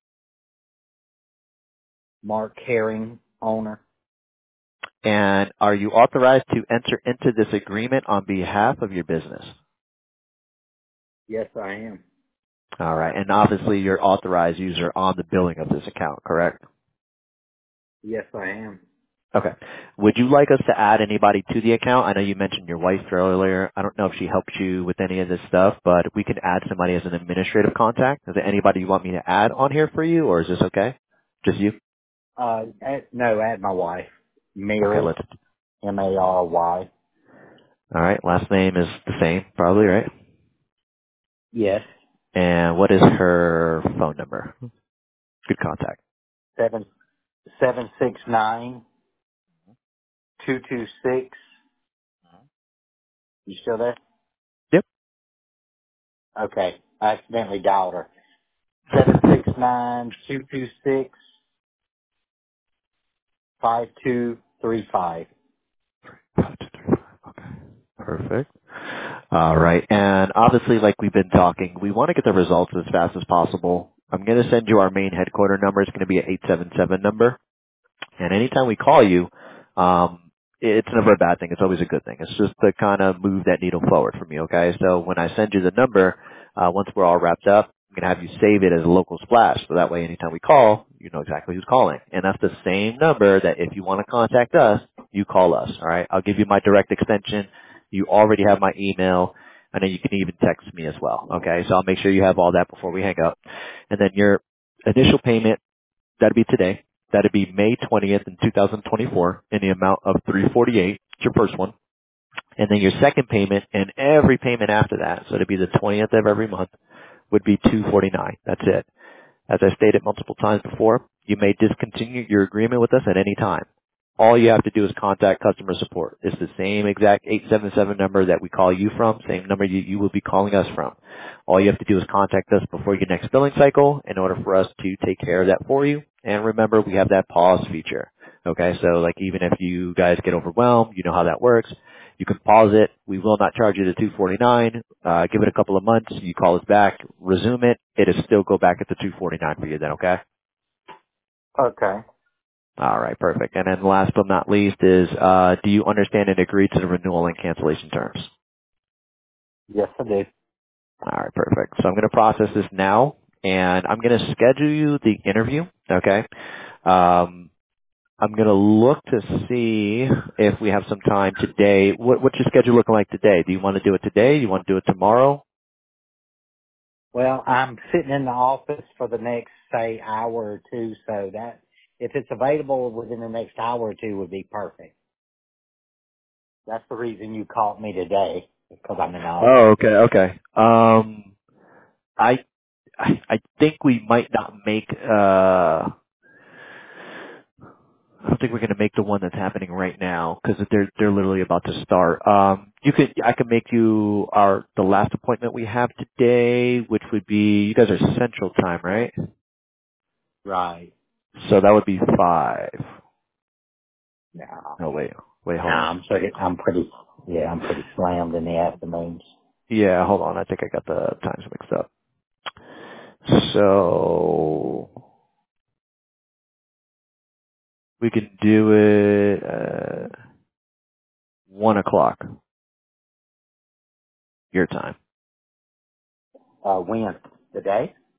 [SPEAKER 2] Mark Herring, owner.
[SPEAKER 1] And are you authorized to enter into this agreement on behalf of your business?
[SPEAKER 2] Yes, I am.
[SPEAKER 1] All right. And obviously you're authorized user on the billing of this account, correct?
[SPEAKER 2] Yes, I am.
[SPEAKER 1] Okay. Would you like us to add anybody to the account? I know you mentioned your wife earlier. I don't know if she helped you with any of this stuff, but we can add somebody as an administrative contact. Is there anybody you want me to add on here for you, or is this okay? Just you?
[SPEAKER 2] Uh, add, no, add my wife.
[SPEAKER 1] Okay,
[SPEAKER 2] Mary,
[SPEAKER 1] let's.
[SPEAKER 2] M A R Y.
[SPEAKER 1] All right. Last name is the same, probably, right?
[SPEAKER 2] Yes.
[SPEAKER 1] And what is her phone number? Good contact.
[SPEAKER 2] Seven, seven six nine, two two six. You still there?
[SPEAKER 1] Yep.
[SPEAKER 2] Okay. I accidentally dialed her. Seven six nine, two two six, five two three five.
[SPEAKER 1] Perfect. All right. And obviously, like we've been talking, we want to get the results as fast as possible. I'm going to send you our main headquarter number. It's going to be an eight seven seven number. And anytime we call you, um, it's never a bad thing. It's always a good thing. It's just to kind of move that needle forward for me, okay? So when I send you the number, uh, once we're all wrapped up, I'm going to have you save it as a local splash. So that way anytime we call, you know exactly who's calling. And that's the same number that if you want to contact us, you call us, all right? I'll give you my direct extension. You already have my email. And then you can even text me as well, okay? So I'll make sure you have all that before we hang up. And then your initial payment, that'd be today. That'd be May twentieth in two thousand twenty-four in the amount of three forty-eight. It's your first one. And then your second payment and every payment after that, so it'd be the twentieth of every month, would be two forty-nine. That's it. As I stated multiple times before, you may discontinue your agreement with us at any time. All you have to do is contact customer support. It's the same exact eight seven seven number that we call you from, same number you, you will be calling us from. All you have to do is contact us before your next billing cycle in order for us to take care of that for you. And remember, we have that pause feature. Okay, so like even if you guys get overwhelmed, you know how that works. You can pause it. We will not charge you the two forty-nine. Uh, give it a couple of months. You call us back, resume it. It'll still go back at the two forty-nine for you then, okay?
[SPEAKER 2] Okay.
[SPEAKER 1] All right, perfect. And then last but not least is, uh, do you understand and agree to the renewal and cancellation terms?
[SPEAKER 2] Yes, I do.
[SPEAKER 1] All right, perfect. So I'm going to process this now, and I'm going to schedule you the interview, okay? Um, I'm going to look to see if we have some time today. What, what's your schedule looking like today? Do you want to do it today? Do you want to do it tomorrow?
[SPEAKER 2] Well, I'm sitting in the office for the next, say, hour or two, so that if it's available within the next hour or two would be perfect. That's the reason you called me today, because I'm in the office.
[SPEAKER 1] Oh, okay, okay. Um, I, I I think we might not make, uh, I don't think we're going to make the one that's happening right now because they're they're literally about to start. Um, you could I could make you our the last appointment we have today, which would be you guys are Central Time, right?
[SPEAKER 2] Right.
[SPEAKER 1] So that would be five.
[SPEAKER 2] No.
[SPEAKER 1] No wait. Wait,
[SPEAKER 2] No,
[SPEAKER 1] hold on.
[SPEAKER 2] I'm pretty, I'm pretty, yeah, I'm pretty slammed in the afternoons.
[SPEAKER 1] Yeah, hold on. I think I got the times mixed up. So we can do it at one o'clock your time.
[SPEAKER 2] Uh, when? Today?